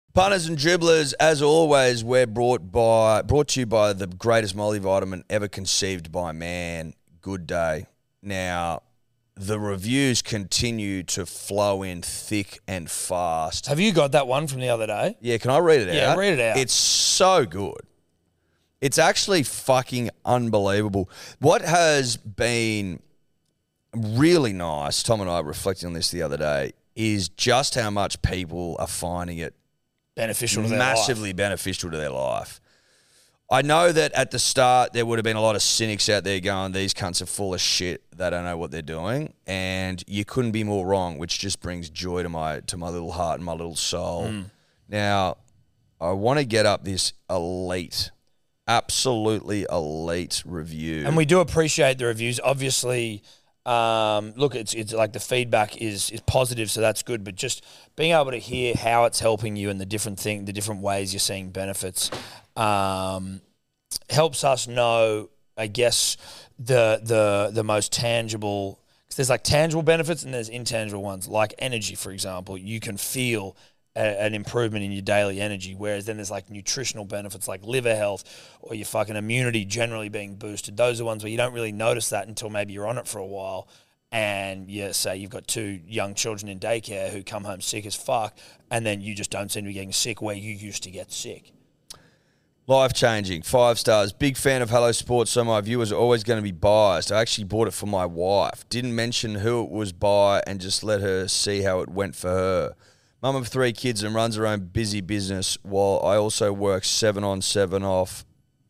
Punters and dribblers, as always, we're brought to you by the greatest multivitamin ever conceived by man, Good Day. Now, the reviews continue to flow in thick and fast. Have you got that one from the other day? Yeah, can I read it out? Yeah, read it out. It's so good. It's actually fucking unbelievable. What has been really nice, Tom and I were reflecting on this the other day, is just how much people are finding it beneficial to their massively life. beneficial to their life. I know that at the start there would have been a lot of cynics out there going, these cunts are full of shit. They don't know what they're doing. And you couldn't be more wrong, which just brings joy to my little heart and my little soul. Now, I want to get up this elite, absolutely elite review. And we do appreciate the reviews. Obviously, look, it's like the feedback is positive, so that's good. But just being able to hear how it's helping you and the different ways you're seeing benefits, helps us know, I guess, the most tangible. Because there's like tangible benefits and there's intangible ones, like energy, for example. You can feel an improvement in your daily energy, whereas then there's like nutritional benefits like liver health or your fucking immunity generally being boosted. Those are ones where you don't really notice that until maybe you're on it for a while and you say you've got 2 young children in daycare who come home sick as fuck and then you just don't seem to be getting sick where you used to get sick. Life-changing, 5 stars. Big fan of Hello Sports, so my viewers are always going to be biased. I actually bought it for my wife. Didn't mention who it was by and just let her see how it went for her. Mum of 3 kids and runs her own busy business while I also work 7 on 7 off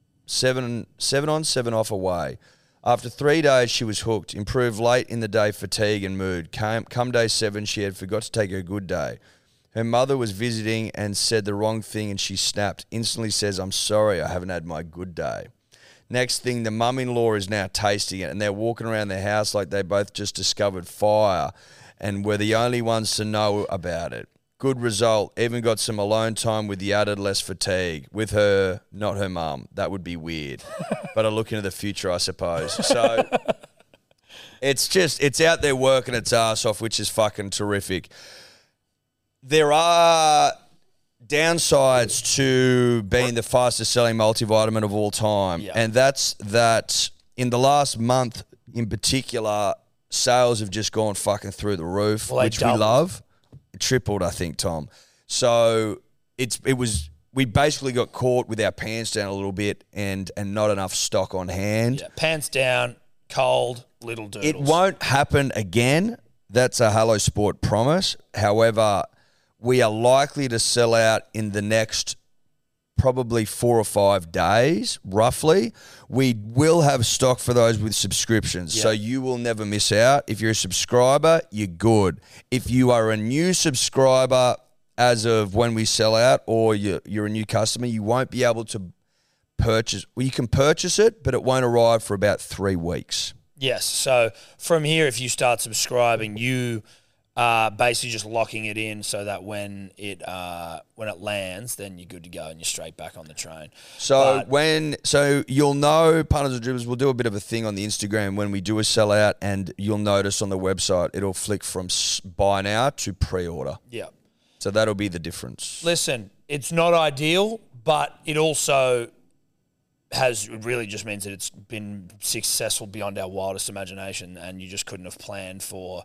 away. After 3 days, she was hooked. Improved late in the day fatigue and mood. Come day 7, she had forgot to take her good day. Her mother was visiting and said the wrong thing and she snapped. Instantly says, I'm sorry, I haven't had my good day. Next thing, the mum-in-law is now tasting it and they're walking around their house like they both just discovered fire and were the only ones to know about it. Good result. Even got some alone time with the added less fatigue. With her, not her mum. That would be weird. But I look into the future, I suppose. So it's out there working its ass off, which is fucking terrific. There are downsides to being the fastest selling multivitamin of all time. Yeah. And that's that in the last month in particular, sales have just gone fucking through the roof, which we love. Tripled, I think, Tom. So we basically got caught with our pants down a little bit and not enough stock on hand. Yeah, pants down, cold, little doodles. It won't happen again. That's a Hello Sport promise. However, we are likely to sell out in the next probably 4 or 5 days, roughly. We will have stock for those with subscriptions, so you will never miss out. If you're a subscriber, you're good. If you are a new subscriber as of when we sell out or you're a new customer, you won't be able to purchase. Well, you can purchase it, but it won't arrive for about 3 weeks. Yes, so from here, if you start subscribing, you basically just locking it in so that when it lands, then you're good to go and you're straight back on the train. So you'll know, Punters and Dribblers, we'll do a bit of a thing on the Instagram when we do a sellout, and you'll notice on the website it'll flick from buy now to pre-order. Yeah. So that'll be the difference. Listen, it's not ideal, but it also it really just means that it's been successful beyond our wildest imagination, and you just couldn't have planned for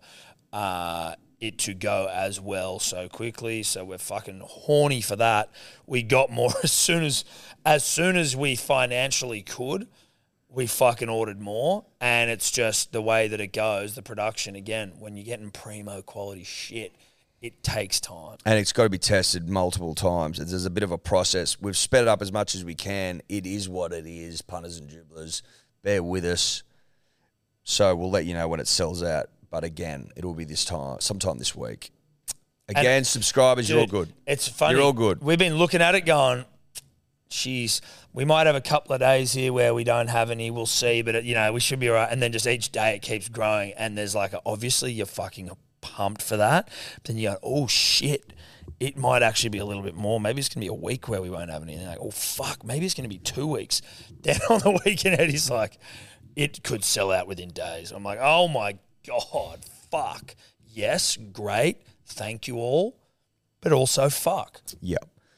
it to go as well so quickly. So we're fucking horny for that. We got more as soon as we financially could. We fucking ordered more, and it's just the way that it goes. The production, again, when you're getting primo quality shit, it takes time. And it's got to be tested multiple times. There's a bit of a process. We've sped it up as much as we can. It is what it is, Punters and Dribblers. Bear with us. So we'll let you know when it sells out. But again, it'll be sometime this week. Again, and subscribers, you're all good. It's funny. You're all good. We've been looking at it going, geez, we might have a couple of days here where we don't have any. We'll see, but we should be all right. And then just each day it keeps growing. And there's obviously you're fucking pumped for that. But then you go, oh shit, it might actually be a little bit more. Maybe it's going to be a week where we won't have anything. Like, oh fuck, maybe it's going to be 2 weeks. Then on the weekend, Eddie's like, it could sell out within days. I'm like, oh my God, fuck. Yes, great. Thank you all. But also fuck. Yep.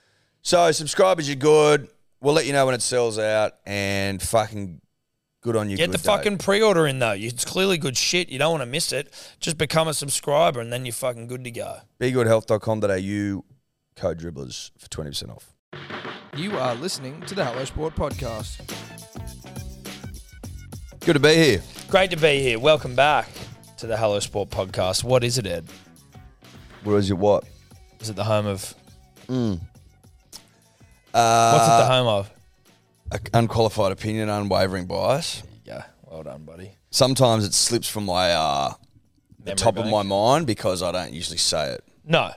So subscribers, you're good. We'll let you know when it sells out, and fucking good on you. Get the fucking pre-order in, though. It's clearly good shit. You don't want to miss it. Just become a subscriber, and then you're fucking good to go. BeGoodHealth.com.au, code dribblers for 20% off. You are listening to the Hello Sport podcast. Good to be here. Great to be here. Welcome back to the Hello Sport podcast. What is it, Ed? Where is it? What? Is it the home of... What's it the home of? Unqualified opinion, unwavering bias. Yeah, well done, buddy. Sometimes it slips from my the top of my mind because I don't usually say it. No.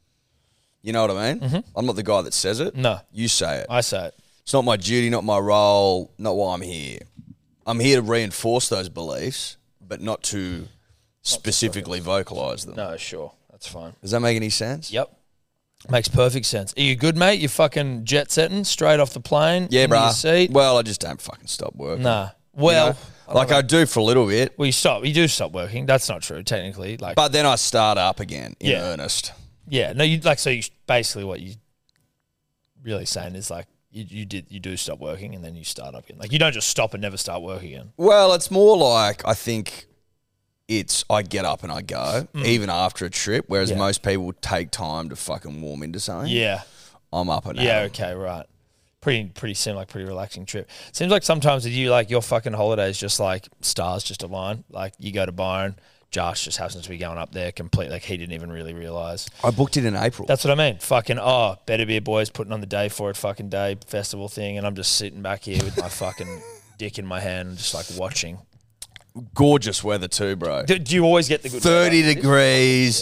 You know what I mean? Mm-hmm. I'm not the guy that says it. No. You say it. I say it. It's not my duty, not my role, not why I'm here. I'm here to reinforce those beliefs, but not to specifically vocalise them. No, sure. That's fine. Does that make any sense? Yep. Makes perfect sense. Are you good, mate? You fucking jet setting straight off the plane? Yeah, into your bruh. seat? Well, I just don't fucking stop working. Nah. Well, You know? Like I do for a little bit. Well, you do stop working. That's not true, technically. Like, But then I start up again in Yeah. earnest. yeah, no, you basically what you really saying is like you do stop working and then you start up again. Like you don't just stop and never start work again. Well, it's more like I think it's I get up and I go, even after a trip, whereas Yeah. most people take time to fucking warm into something. Yeah. I'm up and Yeah, out. okay, right. Pretty seemed like pretty relaxing trip. Seems like sometimes with you, like your fucking holidays just like stars just align. Like you go to Byron, Josh just happens to be going up there complete like he didn't even really realise. I booked it in April. That's what I mean. Fucking Better Beer Boys putting on the day for it fucking day festival thing and I'm just sitting back here with my fucking dick in my hand and just like watching. Gorgeous weather too, bro. Do you always get the good 30 weather? degrees.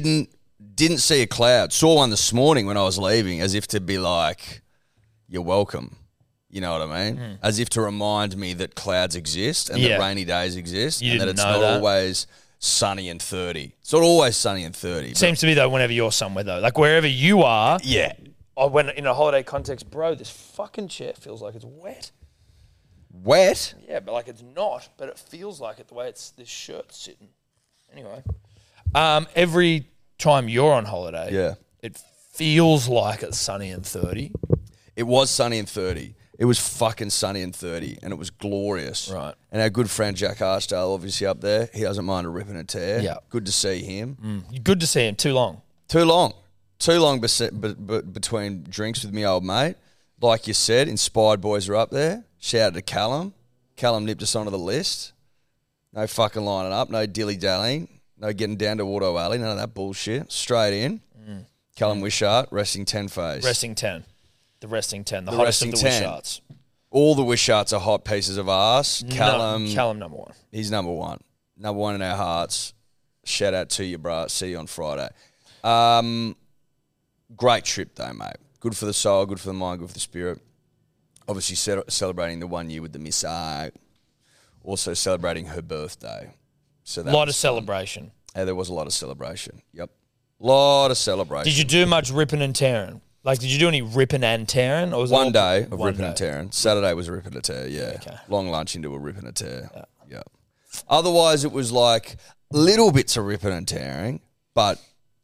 Didn't see a cloud. Saw one this morning when I was leaving, as if to be like, "You're welcome." You know what I mean? As if to remind me that clouds exist and Yeah. that rainy days exist, You and that didn't it's know not that? always sunny and 30. It's not always sunny and 30. but- Seems to be though whenever you're somewhere though. Like wherever you are. yeah. When in a holiday context, bro, this fucking chair feels like it's wet. Wet. Yeah, but like it's not, but it feels like it the way it's this shirt's sitting. Anyway, every time you're on holiday, Yeah. it feels like it's sunny and 30. It was sunny and 30. It was fucking sunny and 30, and it was glorious. Right. And our good friend Jack Archdale, obviously up there, he doesn't mind a rip and a tear. Yeah. Good to see him. Good to see him. Too long. Too long between drinks with me old mate. Like you said, Inspired Boys are up there. Shout out to Callum. Callum nipped us onto the list. No fucking lining up, no dilly-dallying, no getting down to Auto Alley, none of that bullshit. Straight in. Callum Wishart, resting 10 phase. Resting 10. The resting 10. The The hottest of resting the 10. Wisharts. All the Wisharts are hot pieces of ass. Callum, Callum number one. he's number one. Number one in our hearts. Shout out to you, bruh. See you on Friday. Great trip, though, mate. Good for the soul, good for the mind, good for the spirit. Obviously, celebrating the 1 year with the Miss A. Also celebrating her birthday. So A that lot was of celebration. Yeah, there was a lot of celebration. Yep. Lot of celebration. Did you do much ripping and tearing? Like, did you do any ripping and tearing? Or was it One all- day of one ripping and day? tearing. Saturday was a rip and a tear, yeah. Okay. Long lunch into a rip and a tear. Yeah. Otherwise, it was like little bits of ripping and tearing, but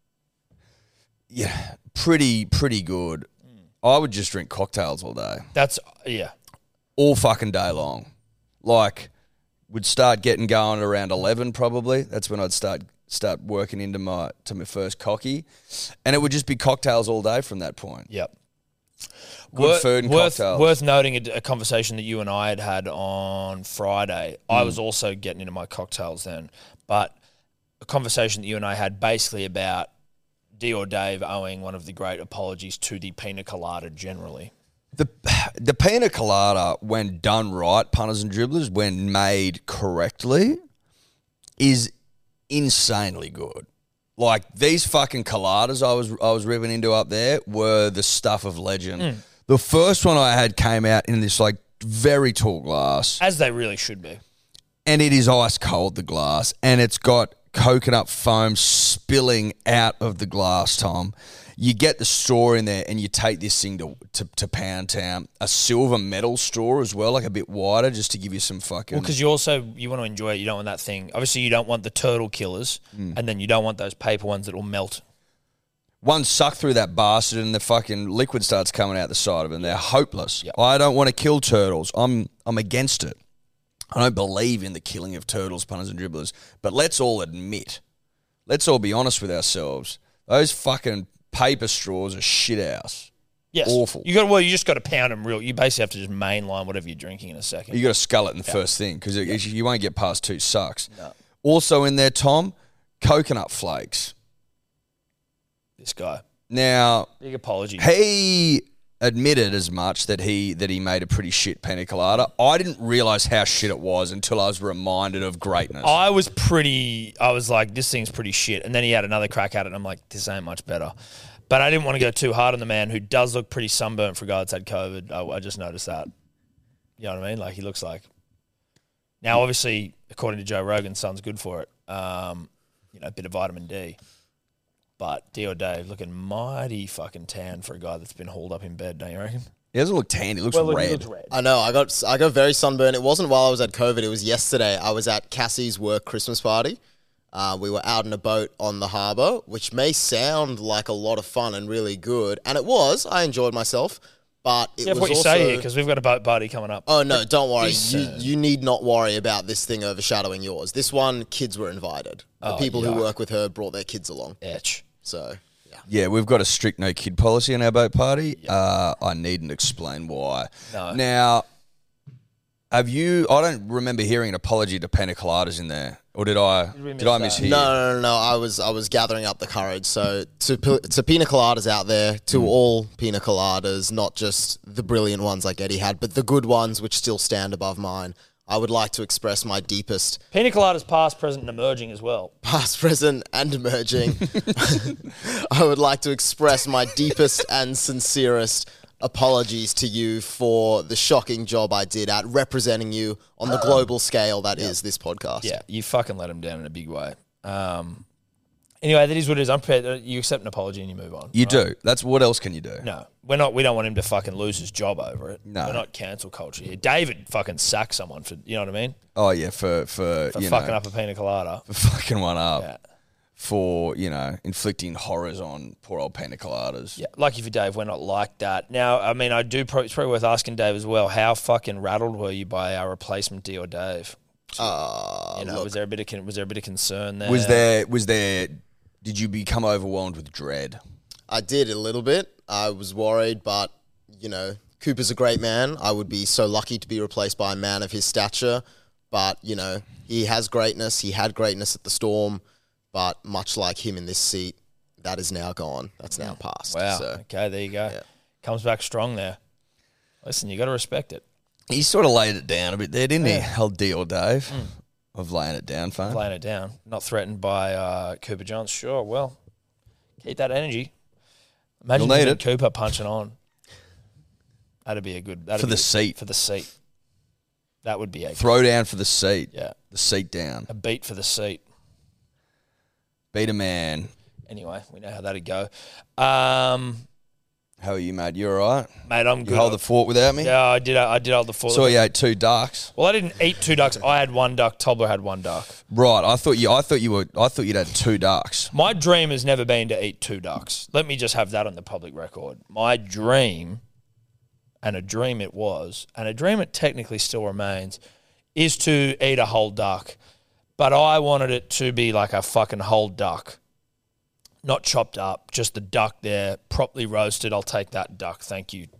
yeah, pretty good. I would just drink cocktails all day. That's, yeah. All fucking day long. Like, would start getting going at around 11 probably. That's when I'd start working into my first cocky. And it would just be cocktails all day from that point. Yep. Good food and cocktails. Worth noting a conversation that you and I had on Friday. I was also getting into my cocktails then, but a conversation that you and I had basically about D or Dave owing one of the great apologies to the pina colada generally. The pina colada, when done right, punters and dribblers, when made correctly, is insanely good. Like these fucking coladas I was ripping into up there were the stuff of legend. The first one I had came out in this like very tall glass, As they really should be. and it is ice cold, the glass, and it's got coconut foam spilling out of the glass, Tom. You get the straw in there and you take this thing to Pound Town. A silver metal straw as well, like a bit wider, just to give you some fucking... Well, because you want to enjoy it. You don't want that thing. Obviously, you don't want the turtle killers, and then you don't want those paper ones that will melt. One suck through that bastard and the fucking liquid starts coming out the side of them. They're hopeless. Yep. I don't want to kill turtles. I'm against it. I don't believe in the killing of turtles, punters and dribblers. But let's all admit, let's all be honest with ourselves. Those fucking paper straws are shit house. Yes. Awful. You just got to pound them real. You basically have to just mainline whatever you're drinking in a second. You got to scull it in the first thing because you won't get past 2 sucks. No. Also in there, Tom, coconut flakes. This guy. Now, Big apology. he admitted as much that he made a pretty shit pina colada. I didn't realise how shit it was until I was reminded of greatness. I was like, this thing's pretty shit. And then he had another crack at it, and I'm like, this ain't much better. But I didn't want to go too hard on the man who does look pretty sunburnt for a guy that's had COVID. I just noticed that. You know what I mean? Like, he looks like... Now, obviously, according to Joe Rogan, sun's good for it. A bit of vitamin D. But Dio Dave looking mighty fucking tan for a guy that's been hauled up in bed, don't you reckon? He doesn't look tan. He looks red. He looks red. I know. I got very sunburned. It wasn't while I was at COVID. It was yesterday. I was at Cassie's work Christmas party. We were out in a boat on the harbour, which may sound like a lot of fun and really good. And it was. I enjoyed myself. But it was what you also... say here, because we've got a boat party coming up. Oh, no, don't worry. You need not worry about this thing overshadowing yours. This one, kids were invited. The people who work with her brought their kids along. Etch. So, yeah. Yeah, we've got a strict no kid policy in our boat party. I needn't explain why. No. Now, I don't remember hearing an apology to pina coladas in there. Or did I mishear? No. I was gathering up the courage. So to pina coladas out there, to all pina coladas, not just the brilliant ones like Eddie had, but the good ones which still stand above mine, I would like to express my deepest... Pina coladas past, present, and emerging as well. Past, present, and emerging. I would like to express my deepest and sincerest apologies to you for the shocking job I did at representing you on the global scale that is this podcast. Yeah, you fucking let him down in a big way. Anyway, that is what it is. I'm prepared. You accept an apology and you move on. You right? do. That's what else can you do? No, we're not. We don't want him to fucking lose his job over it. No. We're not cancel culture here. David fucking sacked someone for, you know what I mean? Oh, yeah, for fucking up a pina colada. For fucking one up. Yeah. For, inflicting horrors on poor old pina coladas. Yeah, lucky for Dave, we're not like that. Now, I mean, it's probably worth asking Dave as well, how fucking rattled were you by our replacement Dio Dave? Was there a bit of concern there? Was there, did you become overwhelmed with dread? I did a little bit. I was worried, but, Cooper's a great man. I would be so lucky to be replaced by a man of his stature. But, he has greatness. He had greatness at the Storm. But much like him in this seat, that is now gone. That's now past. Wow. So, okay, there you go. Yeah. Comes back strong there. Listen, you got to respect it. He sort of laid it down a bit there, didn't he? Old D or Dave of laying it down, fine. Laying it down. Not threatened by Cooper Johns. Sure, well, keep that energy. Imagine You'll need him and it. Cooper punching on. That'd be a good... For the seat. For the seat. That would be a... Throw down for the seat. Yeah. The seat down. A beat for the seat. Beat a man. Anyway, we know how that'd go. How are you, mate? You all right? Mate, I'm You good. hold the fort without me? Yeah, I did hold the fort. Saw you ate 2 ducks. Well, I didn't eat 2 ducks. I had 1 duck. Tobler had 1 duck. Right. I thought you'd had 2 ducks. My dream has never been to eat 2 ducks. Let me just have that on the public record. My dream, and a dream it was, and a dream it technically still remains, is to eat a whole duck. But I wanted it to be like a fucking whole duck. Not chopped up, just the duck there, properly roasted. I'll take that duck, thank you,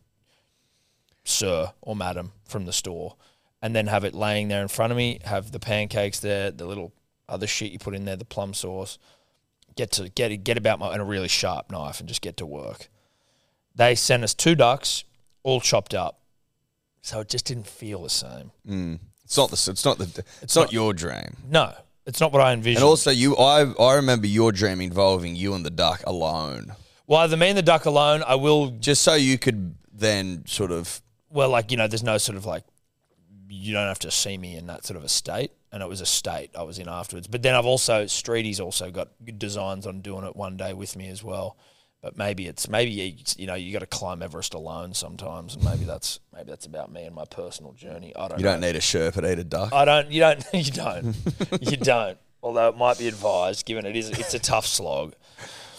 sir or madam, from the store. And then have it laying there in front of me, have the pancakes there, the little other shit you put in there, the plum sauce. Get about and a really sharp knife and just get to work. They sent us 2 ducks, all chopped up. So it just didn't feel the same. It's not your dream. No, it's not what I envisioned. And also, I remember your dream involving you and the duck alone. Well, the me and the duck alone, I will... Just so you could then sort of... Well, there's no sort of you don't have to see me in that sort of a state. And it was a state I was in afterwards. But then Streety's also got good designs on doing it one day with me as well. But maybe you got to climb Everest alone sometimes, and maybe that's about me and my personal journey. I don't know. You don't need a Sherpa to eat a duck. You don't. You don't. Although it might be advised, given it's a tough slog.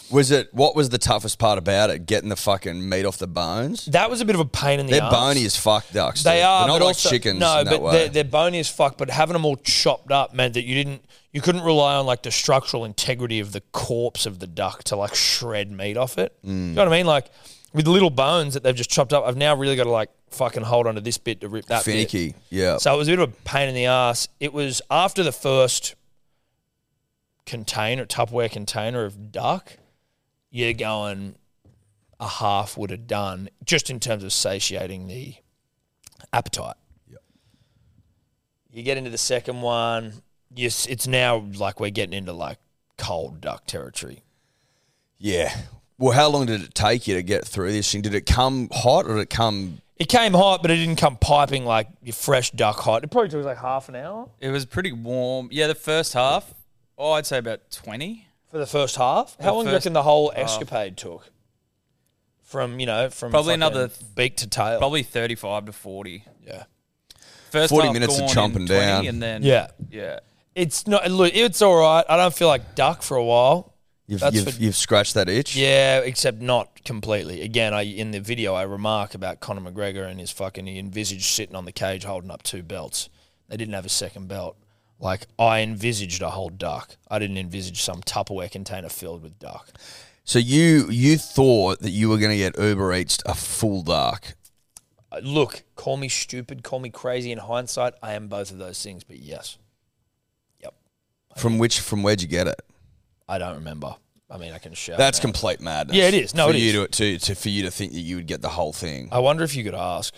What was the toughest part about it? Getting the fucking meat off the bones? That was a bit of a pain in the They're arse. bony as fuck, ducks. They dude. are, They're not but like also, chickens no, in that but way. they're bony as fuck. But having them all chopped up meant that you couldn't rely on like the structural integrity of the corpse of the duck to like shred meat off it. You know what I mean? Like with the little bones that they've just chopped up, I've now really got to like fucking hold onto this bit to rip that Finicky, bit. yeah. So it was a bit of a pain in the ass. It was after the first Tupperware container of duck, you're going a half would have done just in terms of satiating the appetite. Yep. You get into the second one, yes, it's now like we're getting into like cold duck territory. Yeah. Well, how long did it take you to get through this thing? Did it come hot or did it come... It came hot, but it didn't come piping like your fresh duck hot. It probably took like half an hour. It was pretty warm. Yeah, the first half, I'd say about 20. For the first half? How long do you reckon the whole escapade took? From Probably another beak to tail. Probably 35 to 40. Yeah. First 40 half minutes of gone chomping in 20 down. and then Yeah. It's not. Look, it's all right. I don't feel like duck for a while. You've scratched that itch? Yeah, except not completely. Again, in the video I remark about Conor McGregor and he envisaged sitting on the cage holding up two belts. They didn't have a second belt. Like, I envisaged a whole duck. I didn't envisage some Tupperware container filled with duck. So you thought that you were going to get Uber Eats a full duck? Look, call me stupid, call me crazy. In hindsight, I am both of those things, but yes. Yep. From where'd you get it? I don't remember. I mean, I can shout. That's now. complete madness. Yeah, it is. No, for it you is. For you to think that you would get the whole thing. I wonder if you could ask.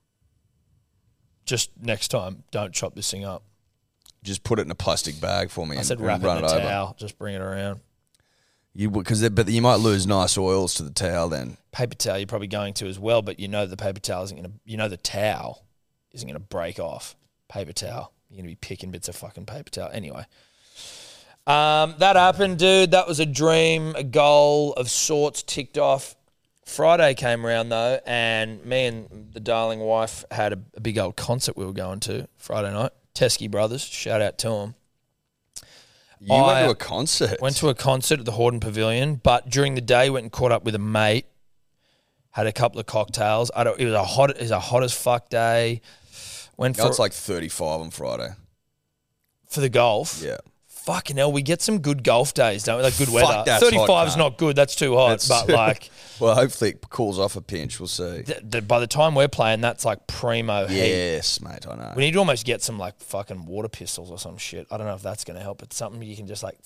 Just next time, don't chop this thing up. Just put it in a plastic bag for me. I said and wrap it run in it a over. towel. Just bring it around. But you might lose nice oils to the towel then. Paper towel, you're probably going to as well, but the paper towel isn't going to. The towel isn't going to break off. Paper towel. You're going to be picking bits of fucking paper towel. Anyway. That happened, dude. That was a dream, a goal of sorts ticked off. Friday came around, though, and me and the darling wife had a big old concert we were going to Friday night. Teskey Brothers, shout out to them. You went to a concert? Went to a concert at the Hordern Pavilion, but during the day went and caught up with a mate, had a couple of cocktails. It was a hot as fuck day. It's like 35 on Friday. For the golf? Yeah. Fucking hell, we get some good golf days, don't we? Like good weather. That's 35 hot, is cunt. not good. That's too hot. But like, well, hopefully it cools off a pinch. We'll see. by the time we're playing, that's like primo heat. Yes, mate. I know. We need to almost get some like fucking water pistols or some shit. I don't know if that's going to help. It's something you can just like.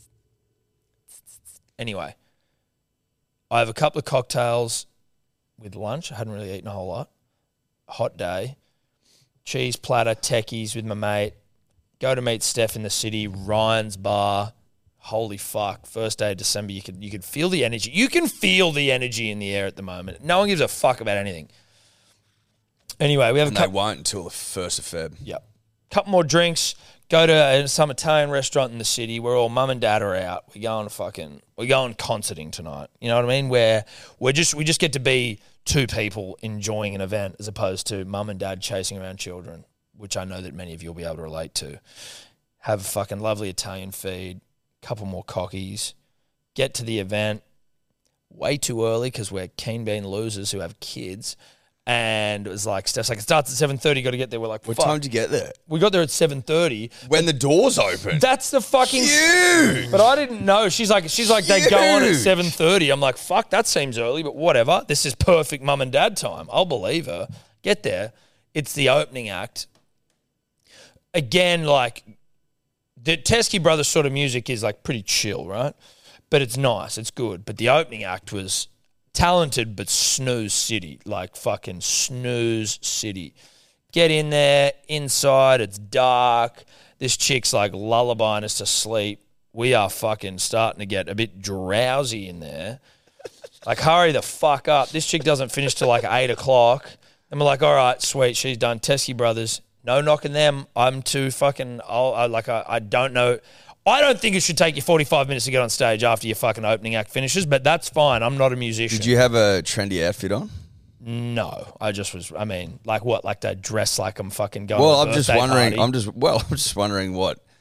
Anyway, I have a couple of cocktails with lunch. I hadn't really eaten a whole lot. Hot day. Cheese platter, techies with my mate. Go to meet Steph in the city, Ryan's Bar. Holy fuck. First day of December, you could feel the energy. You can feel the energy in the air at the moment. No one gives a fuck about anything. Anyway, we have and they won't until the 1st of Feb. Yep. Couple more drinks. Go to some Italian restaurant in the city where all mum and dad are out. We're going concerting tonight. You know what I mean? Where we just get to be two people enjoying an event as opposed to mum and dad chasing around children, which I know that many of you will be able to relate to. Have a fucking lovely Italian feed, couple more cockies, get to the event way too early because we're keen bean losers who have kids. And it was like, Steph's like, it starts at 7:30, got to get there. We're like, What fuck. time did you get there? We got there at 7:30. When the doors open. That's the fucking Huge. But I didn't know. She's like they go on at 7:30. I'm like, fuck, that seems early, but whatever. This is perfect mum and dad time. I'll believe her. Get there. It's the opening act. Again, like the Teskey Brothers sort of music is like pretty chill, right? But it's nice. It's good. But the opening act was talented, but snooze city. Like fucking snooze city. Get in there, inside, it's dark. This chick's like lullabying us to sleep. We are fucking starting to get a bit drowsy in there. Like, hurry the fuck up. This chick doesn't finish till like 8 o'clock. And we're like, all right, sweet, she's done. Teskey Brothers, no knocking them. I'm too fucking old. I don't know. I don't think it should take you 45 minutes to get on stage after your fucking opening act finishes, but that's fine. I'm not a musician. Did you have a trendy outfit on? No, I just was. I mean, like what? Like they dress like I'm fucking going. Well, to a I'm just birthday wondering. party. I'm just wondering what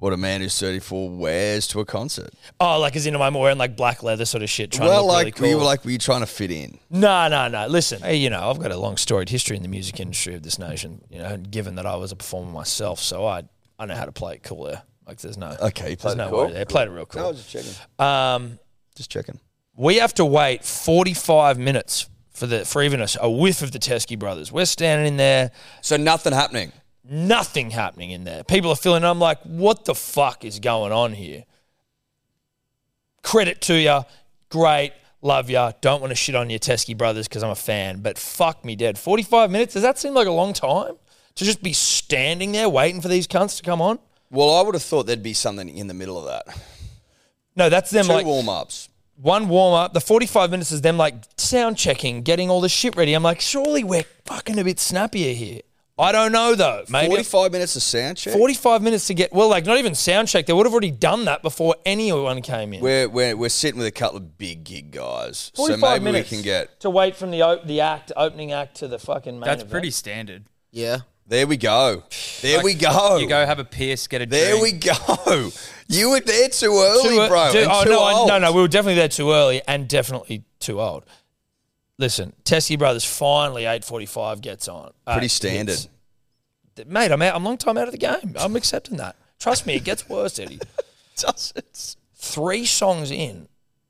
what a man who's 34 wears to a concert. Oh, like as in I'm wearing like black leather sort of shit. Trying Well, to look like really cool. were you trying to fit in? No. Listen, hey, I've got a long storied history in the music industry of this nation. And given that I was a performer myself, so I know how to play it cool there. Like there's no Okay, you played there's it no cool. word there. Played it real cool. No, I was just checking. Just checking. We have to wait 45 minutes for even a whiff of the Teskey brothers. We're standing in there. So nothing happening. Nothing happening in there. People are filling. I'm like, what the fuck is going on here? Credit to you. Great. Love you. Don't want to shit on your Teskey brothers because I'm a fan. But fuck me dead. 45 minutes? Does that seem like a long time? To just be standing there waiting for these cunts to come on? Well, I would have thought there'd be something in the middle of that. No, that's them Two like warm-ups. one warm-up. The 45 minutes is them like sound checking, getting all the shit ready. I'm like, surely we're fucking a bit snappier here. I don't know though. Maybe 45 minutes of sound check? 45 minutes to get, well, like not even sound check. They would have already done that before anyone came in. We're sitting with a couple of big gig guys. So 45 maybe minutes we can get... to wait from the opening act to the fucking main That's event. pretty standard. Yeah. There we go. There we go. You go have a piss, get a There drink. we go. You were there too early, bro. Dude, and too old. no, we were definitely there too early and definitely too old. Listen, Teskey Brothers finally 8:45 gets on. Pretty standard. Mate, I'm a long time out of the game. I'm accepting that. Trust me, it gets worse, Eddie. Does it? 3 songs in,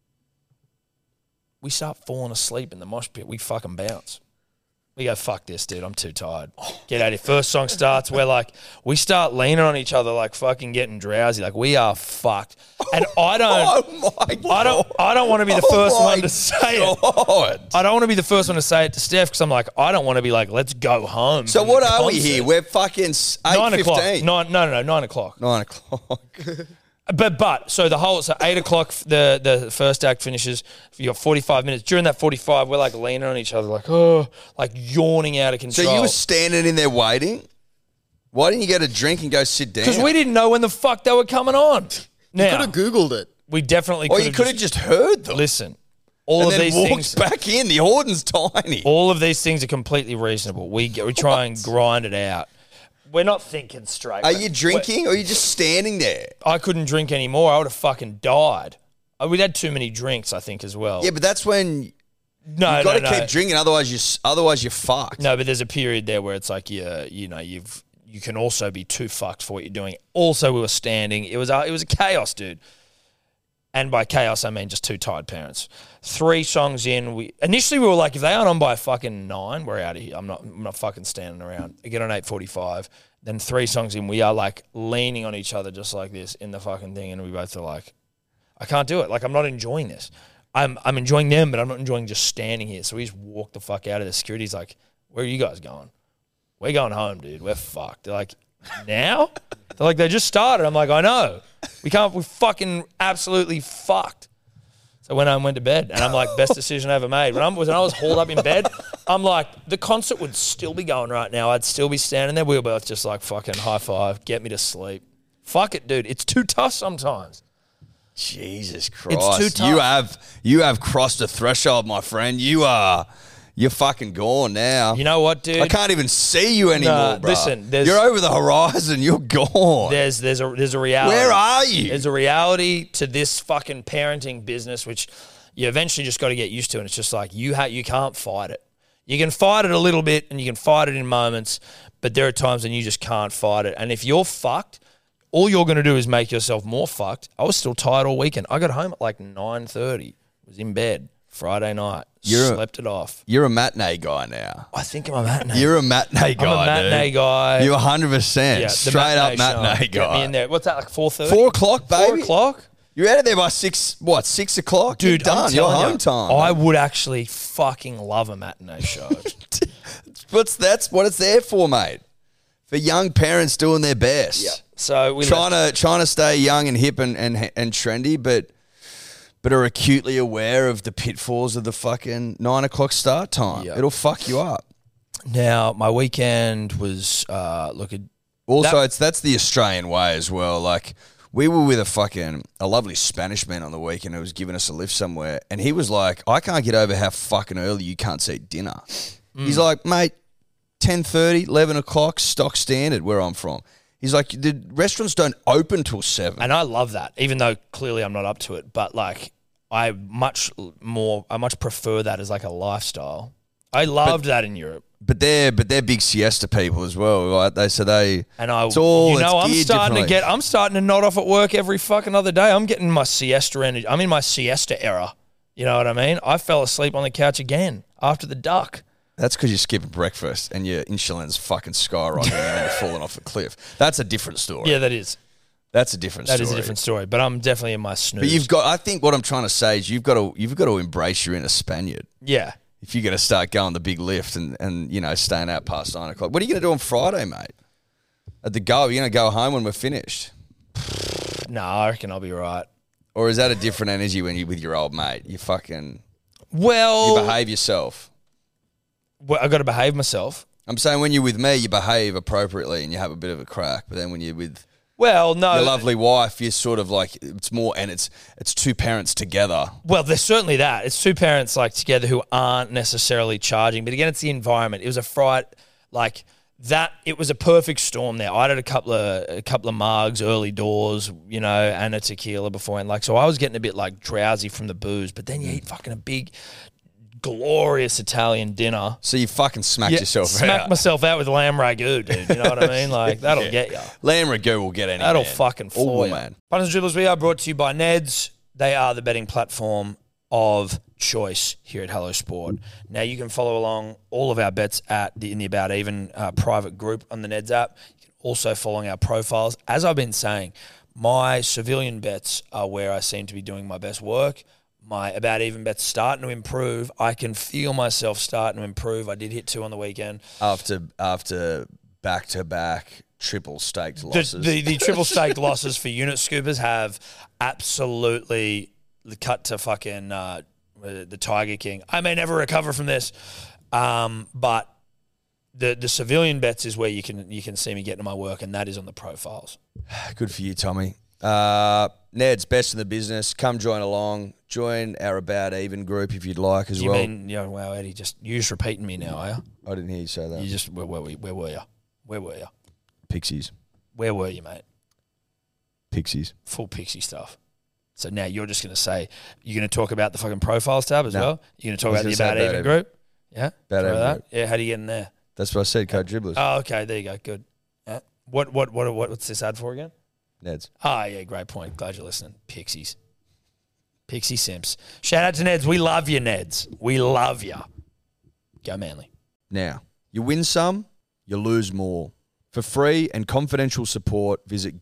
we start falling asleep in the mosh pit. We fucking bounce. We go, fuck this, dude. I'm too tired. Get out of here. First song starts. We start leaning on each other like fucking getting drowsy. Like we are fucked. And I don't. Oh my God. I don't want to be the first one to say it. God. I don't want to be the first one to say it to Steph because I'm like, I don't want to be like, let's go home. So from what the are we concert. here? We're fucking 9 o'clock. 8:15. No, 9 o'clock. 9 o'clock. But so the whole 8 o'clock the first act finishes. You got 45 minutes. During that 45, we're like leaning on each other, like yawning out of control. So you were standing in there waiting? Why didn't you get a drink and go sit down? because we didn't know when the fuck they were coming on. Now Could have Googled it. we definitely Or could you have could have just heard them. listen. All and of then these walked things. back in. The Horton's tiny. All of these things are completely reasonable. We try and grind it out. We're not thinking straight. Are you drinking or are you just standing there? I couldn't drink anymore. I would have fucking died. We'd had too many drinks, I think, as well. Yeah, but that's when no, you've got to no. keep drinking, otherwise you're fucked. No, but there's a period there where it's like you can also be too fucked for what you're doing. Also, we were standing. It was a chaos, dude. And by chaos, I mean just 2 tired parents. 3 songs in, initially we were like, if they aren't on by fucking 9, we're out of here. I'm not fucking standing around. I get on 8:45. Then 3 songs in, we are like leaning on each other just like this in the fucking thing, and we both are like, I can't do it. Like I'm not enjoying this. I'm enjoying them, but I'm not enjoying just standing here. So we just walk the fuck out of the security's like, where are you guys going? We're going home, dude. We're fucked. They're like, now? They're like, they just started. I'm like, I know. We're fucking absolutely fucked. So when I went to bed, and I'm like, best decision I ever made. When I was hauled up in bed, I'm like, the concert would still be going right now. I'd still be standing there. We were both just like, fucking high five, get me to sleep. Fuck it, dude. It's too tough sometimes. Jesus Christ. It's too tough. You have crossed a threshold, my friend. You're fucking gone now. You know what, dude? I can't even see you anymore, No, bro. listen, you're over the horizon. You're gone. There's a reality. Where are you? There's a reality to this fucking parenting business, which you eventually just got to get used to. And it's just like you can't fight it. You can fight it a little bit, and you can fight it in moments, but there are times when you just can't fight it. And if you're fucked, all you're going to do is make yourself more fucked. I was still tired all weekend. I got home at like 9:30. Was in bed Friday night. Slept it off. You're a matinee guy now. I think I'm a matinee. You're a matinee guy. I'm a matinee dude. guy. You're 100%. Yeah, the Straight up show. matinee Get me guy. in there. What's that, like 4:30? 4 o'clock, baby. 4 o'clock? You're out of there by 6 o'clock? Dude, You're done. I'm You're telling home you, time. I would actually fucking love a matinee show. That's what it's there for, mate. For young parents doing their best. So we Trying to stay young and hip and trendy, but are acutely aware of the pitfalls of the fucking 9 o'clock start time. Yep. It'll fuck you up. Now my weekend was Also, that's the Australian way as well. Like, we were with a lovely Spanish man on the weekend who was giving us a lift somewhere, and he was like, I can't get over how fucking early you can't eat dinner. He's like, mate, 10:30, 11 o'clock, stock standard where I'm from. He's like, the restaurants don't open till 7. And I love that, even though clearly I'm not up to it. But like, I much prefer that as like a lifestyle. I loved that in Europe. But they're big siesta people as well, right? I'm starting to nod off at work every fucking other day. I'm getting my siesta energy. I'm in my siesta era. You know what I mean? I fell asleep on the couch again after the duck. That's because you're skipping breakfast and your insulin's fucking skyrocketing and you're falling off a cliff. That's a different story. Yeah, that is. That's a different story. That is a different story. But I'm definitely in my snooze. But I think what I'm trying to say is you've got to embrace your inner Spaniard. Yeah. If you're going to start going the big lift and staying out past 9 o'clock. What are you going to do on Friday, mate? At the go, you're going to go home when we're finished? No, I reckon I'll be right. Or is that a different energy when you're with your old mate? You fucking... Well... You behave yourself. Well, I got to behave myself. I'm saying when you're with me, you behave appropriately and you have a bit of a crack. But then when you're with... Well, no. Your lovely wife, you're sort of like, it's more, and it's two parents together. Well, there's certainly that. It's two parents like together who aren't necessarily charging. But again, it's the environment. It was a fright, like that. It was a perfect storm there. I had a couple of mugs, early doors, and a tequila beforehand. Like, so I was getting a bit like drowsy from the booze. But then you eat fucking a big, glorious Italian dinner. So you fucking smacked yourself out. Smacked myself out with lamb ragu, dude. You know what I mean? Like, that'll get you. Lamb ragu will get any That'll man. fucking floor you. Man. Punters and Dribblers, we are brought to you by Neds. They are the betting platform of choice here at Hello Sport. Now, you can follow along all of our bets in the About Even private group on the Neds app. You can also follow our profiles. As I've been saying, my civilian bets are where I seem to be doing my best work. My About Even bet's starting to improve. I can feel myself starting to improve. I did hit 2 on the weekend. After back-to-back triple staked losses. The triple staked losses for unit scoopers have absolutely cut to fucking the Tiger King. I may never recover from this, but the civilian bets is where you can see me getting to my work, and that is on the profiles. Good for you, Tommy. Ned's best in the business. Come join along. Join our About Even group if you'd like as well. You mean, wow, Eddie, you're just repeating me now, are you? I didn't hear you say that. You just, where were you? Where were you? Pixies. Where were you, mate? Pixies. Full pixie stuff. So now you're just going to say, you're going to talk about the fucking profiles tab as well? You're going to talk about the About Even group? Yeah? About Even group. Yeah, how do you get in there? That's what I said, Code Dribblers. Oh, okay, there you go, good. Yeah. What's this ad for again? Neds. Oh, yeah, great point. Glad you're listening. Pixies. Pixie Simps. Shout out to Neds. We love you, Neds. We love you. Go Manly. Now, you win some, you lose more. For free and confidential support, visit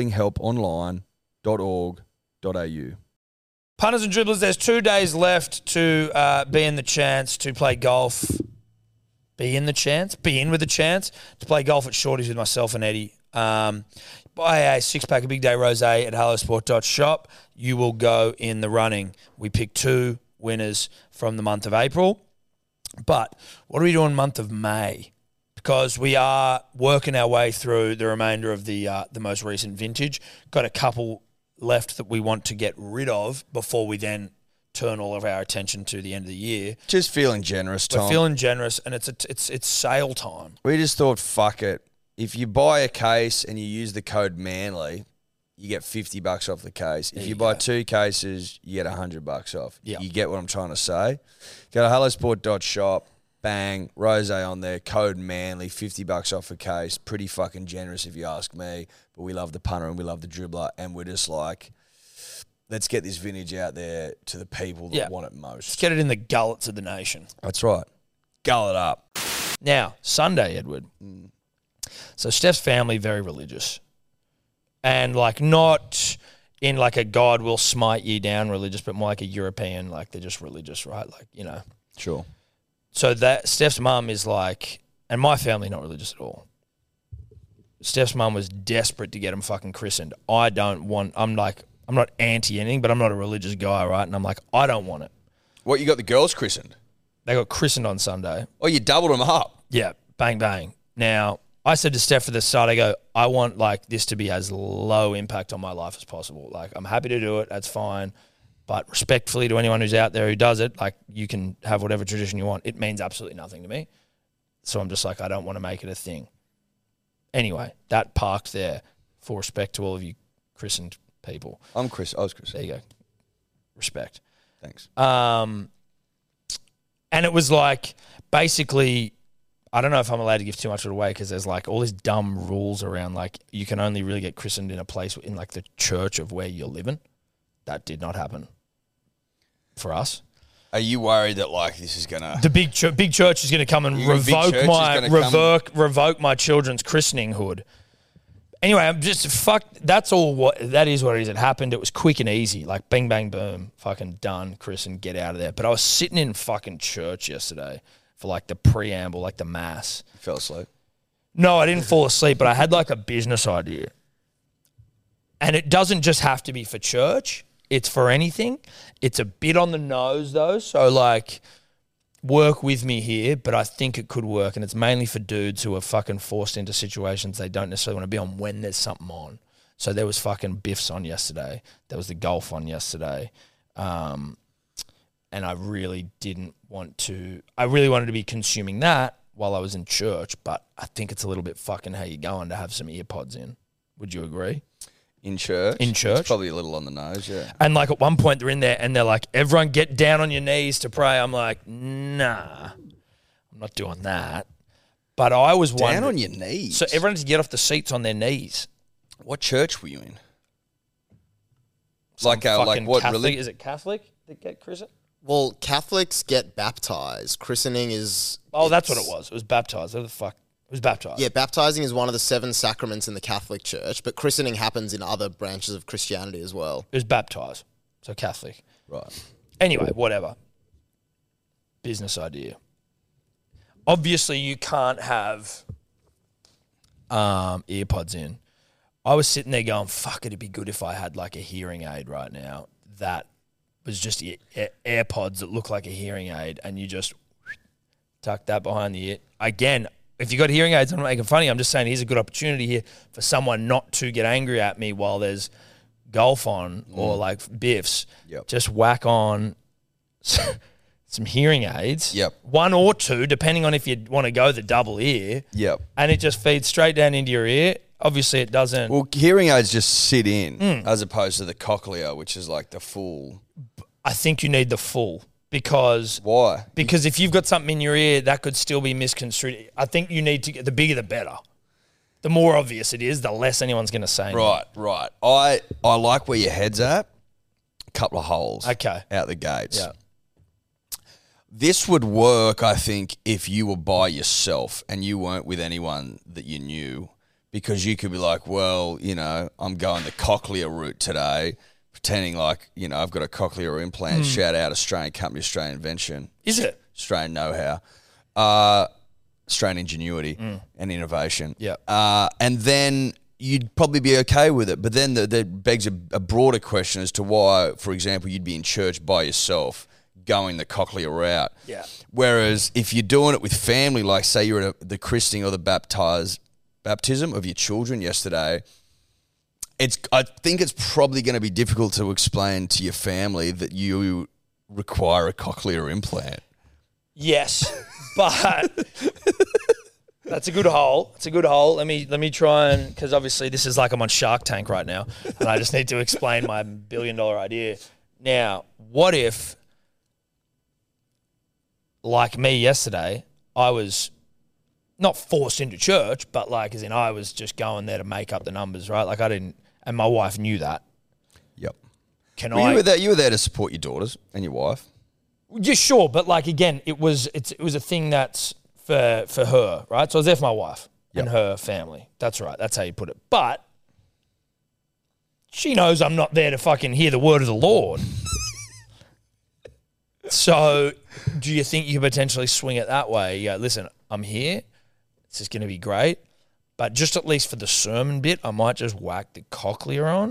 gamblinghelponline.org.au. Punters and Dribblers, there's 2 days left to be in the chance to play golf. Be in with the chance to play golf at Shorty's with myself and Eddie. Buy a 6-pack of Big Day Rosé at hellosport.shop. You will go in the running. We picked 2 winners from the month of April. But what are we doing month of May? Because we are working our way through the remainder of the most recent vintage. Got a couple left that we want to get rid of before we then turn all of our attention to the end of the year. Just feeling generous, Tom. We're feeling generous, and it's sale time. We just thought, fuck it. If you buy a case and you use the code MANLY, you get $50 off the case. If you buy 2 cases, you get $100 off. Yep. You get what I'm trying to say? Go to hellosport.shop, bang, rosé on there, code MANLY, $50 off a case. Pretty fucking generous if you ask me. But we love the punter and we love the dribbler, and we're just like, let's get this vintage out there to the people that want it most. Let's get it in the gullets of the nation. That's right. Gull it up. Now, Sunday, Edward. So Steph's family, very religious. And like not in like a God will smite ye down religious, but more like a European, like they're just religious, right? Like, Sure. So that Steph's mum is like, and my family not religious at all. Steph's mum was desperate to get him fucking christened. I'm not anti anything, but I'm not a religious guy, right? And I'm like, I don't want it. What, you got the girls christened? They got christened on Sunday. Oh, you doubled them up? Yeah, bang, bang. Now, I said to Steph at the start, I go, I want like this to be as low impact on my life as possible. Like, I'm happy to do it. That's fine. But respectfully to anyone who's out there who does it, like, you can have whatever tradition you want. It means absolutely nothing to me. So I'm just like, I don't want to make it a thing. Anyway, that parked there for respect to all of you christened people. I'm Chris. I was Chris. There you go. Respect. Thanks. And it was like, basically, I don't know if I'm allowed to give too much of it away because there's like all these dumb rules around like you can only really get christened in a place in like the church of where you're living. That did not happen for us. Are you worried that like this is gonna The big church is going to come and revoke my children's christening hood? Anyway, I'm just that's all. That is what it is. It happened. It was quick and easy, like bang bang boom, fucking done, Chris, and get out of there. But I was sitting in fucking church yesterday for like the preamble, like the mass. You fell asleep? No, I didn't fall asleep, but I had like a business idea, and it doesn't just have to be for church. It's for anything. It's a bit on the nose though, so like work with me here, but I think it could work, and it's mainly for dudes who are fucking forced into situations they don't necessarily want to be on when there's something on. So there was fucking biffs on yesterday. There was the golf on yesterday. And I really didn't want to... I really wanted to be consuming that while I was in church, but I think it's a little bit fucking how you going to have some ear pods in. Would you agree? In church? In church. It's probably a little on the nose, yeah. And like at one point they're in there and they're like, everyone get down on your knees to pray. I'm like, nah, I'm not doing that. But I was wondering. Down on your knees? So everyone has to get off the seats on their knees. What church were you in? Some like fucking what Catholic, religion? is it Catholic that get christened? Well, Catholics get baptized. Christening is... Oh, that's what it was. It was baptized. What the fuck? It was baptized. Yeah, baptizing is one of the 7 sacraments in the Catholic Church, but christening happens in other branches of Christianity as well. It was baptized. So Catholic. Right. Anyway, whatever. Business idea. Obviously, you can't have earpods in. I was sitting there going, fuck, it'd be good if I had like a hearing aid right now that was just AirPods that look like a hearing aid, and you just tuck that behind the ear. Again, if you got hearing aids, I'm not making fun of you. I'm just saying here's a good opportunity here for someone not to get angry at me while there's golf on or like biffs. Yep. Just whack on some hearing aids. Yep. 1 or 2, depending on if you want to go the double ear. Yep. And it just feeds straight down into your ear. Obviously, it doesn't. Well, hearing aids just sit in as opposed to the cochlear, which is like the full. I think you need the full. Because Why? Because if you've got something in your ear, that could still be misconstrued. I think you need to get the bigger the better. The more obvious it is, the less anyone's going to say. Right. I like where your head's at. A couple of holes. Okay. Out the gates. Yeah. This would work, I think, if you were by yourself and you weren't with anyone that you knew, because you could be like, well, you know, I'm going the cochlear route today, pretending like, you know, I've got a cochlear implant. Shout out Australian company, Australian invention. Is it? Australian know-how. Australian ingenuity and innovation. Yeah. And then you'd probably be okay with it. But then that begs a broader question as to why, for example, you'd be in church by yourself going the cochlear route. Yeah. Whereas if you're doing it with family, like say you're at the christening or the baptism of your children yesterday, I think it's probably going to be difficult to explain to your family that you require a cochlear implant. Yes, but that's a good hole. It's a good hole. Let me try and, because obviously this is like I'm on Shark Tank right now, and I just need to explain my $1 billion idea. Now, what if, like me yesterday, I was not forced into church, but like as in I was just going there to make up the numbers, right? Like I didn't, and my wife knew that. Yep. You were there to support your daughters and your wife. Yeah, sure, but like again, it was a thing that's for her, right? So I was there for my wife and her family. That's right. That's how you put it. But she knows I'm not there to fucking hear the word of the Lord. So do you think you could potentially swing it that way? You go, listen, I'm here. This is going to be great. But just at least for the sermon bit, I might just whack the cochlear on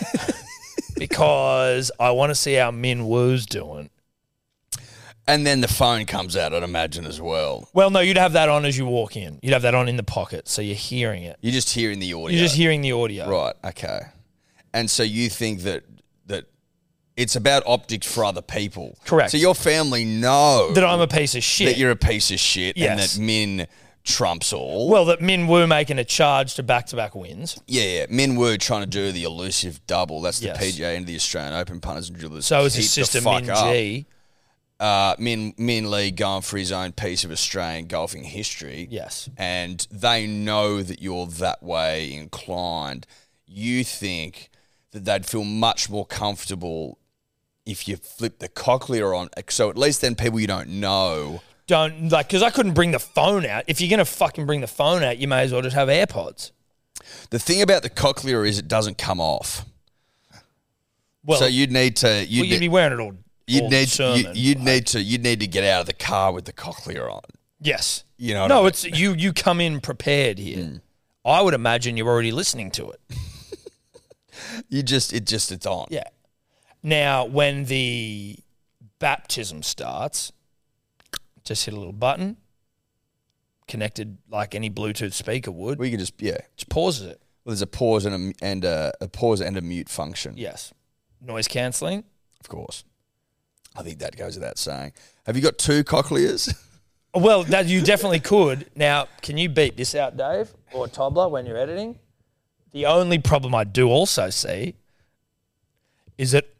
because I want to see how Min Woo's doing. And then the phone comes out, I'd imagine, as well. Well, no, you'd have that on as you walk in. You'd have that on in the pocket, so you're hearing it. You're just hearing the audio. You're just hearing the audio. Right, okay. And so you think that it's about optics for other people. Correct. So your family know that I'm a piece of shit. that you're a piece of shit Yes. and that Min trumps all. Well, that Min Woo making a charge to back-to-back wins. Yeah. Min Woo trying to do the elusive double. That's the Yes. PGA and the Australian Open punters and drillers. So is his Keep the sister fuck Min up. G. Min Lee going for his own piece of Australian golfing history. Yes. And they know that you're that way inclined. You think that they'd feel much more comfortable if you flip the cochlear on. So at least then people you don't know. Don't, like, because I couldn't bring the phone out. If you're going to fucking bring the phone out, you may as well just have AirPods. The thing about the cochlear is it doesn't come off. Well, So you'd need to. you'd be wearing it all. You'd need to get out of the car with the cochlear on. Yes. You know what No, I mean? it's you come in prepared here. I would imagine you're already listening to it. It's on. Yeah. Now, when the baptism starts, just hit a little button, connected like any Bluetooth speaker would. We can just Just pauses it. Well, there's a pause and a pause and a mute function. Yes. Noise cancelling. Of course. I think that goes without saying. Have you got two cochlears? Well, that you definitely could. Now, can you beat this out, Dave, or Tobler, when you're editing? The only problem I do also see is that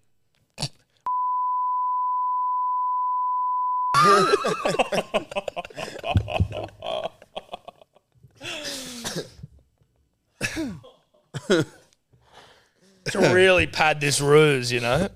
to really pad this ruse, you know?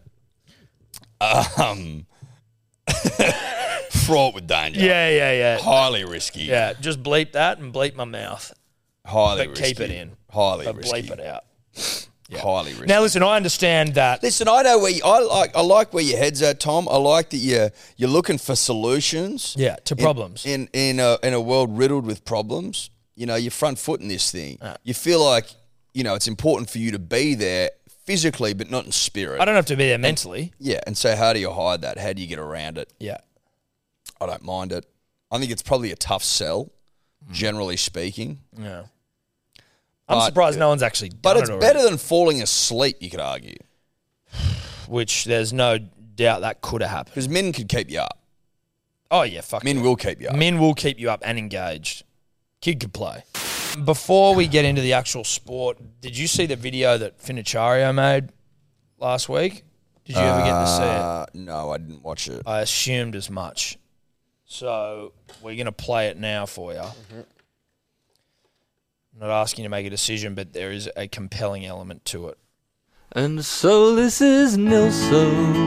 Fraught with danger. Yeah. Highly risky. Yeah, just bleep that and bleep my mouth. Highly But risky. keep it in. Highly But risky. bleep it out. Highly risky. Now, listen, I understand that. Listen, I know I like where your head's at, Tom. I like that you're looking for solutions. Yeah, to problems. In a world riddled with problems. You know, you're front footing this thing. You feel like, you know, it's important for you to be there physically, but not in spirit. I don't have to be there mentally. Yeah, and so how do you hide that? How do you get around it? Yeah. I don't mind it. I think it's probably a tough sell, generally speaking. Yeah. I'm But- surprised no one's actually done But it it's already. better than falling asleep, you could argue. Which there's no doubt that could have happened. Because men could keep you up. Oh, yeah, fuck Men yeah. will keep you up. Men will keep you up and engaged. Kid could play. Before we get into the actual sport, did you see the video that Finnichario made last week? Did you ever get to see it? No, I didn't watch it. I assumed as much. So we're going to play it now for you. I'm not asking you to make a decision, but there is a compelling element to it. And so this is Nilso,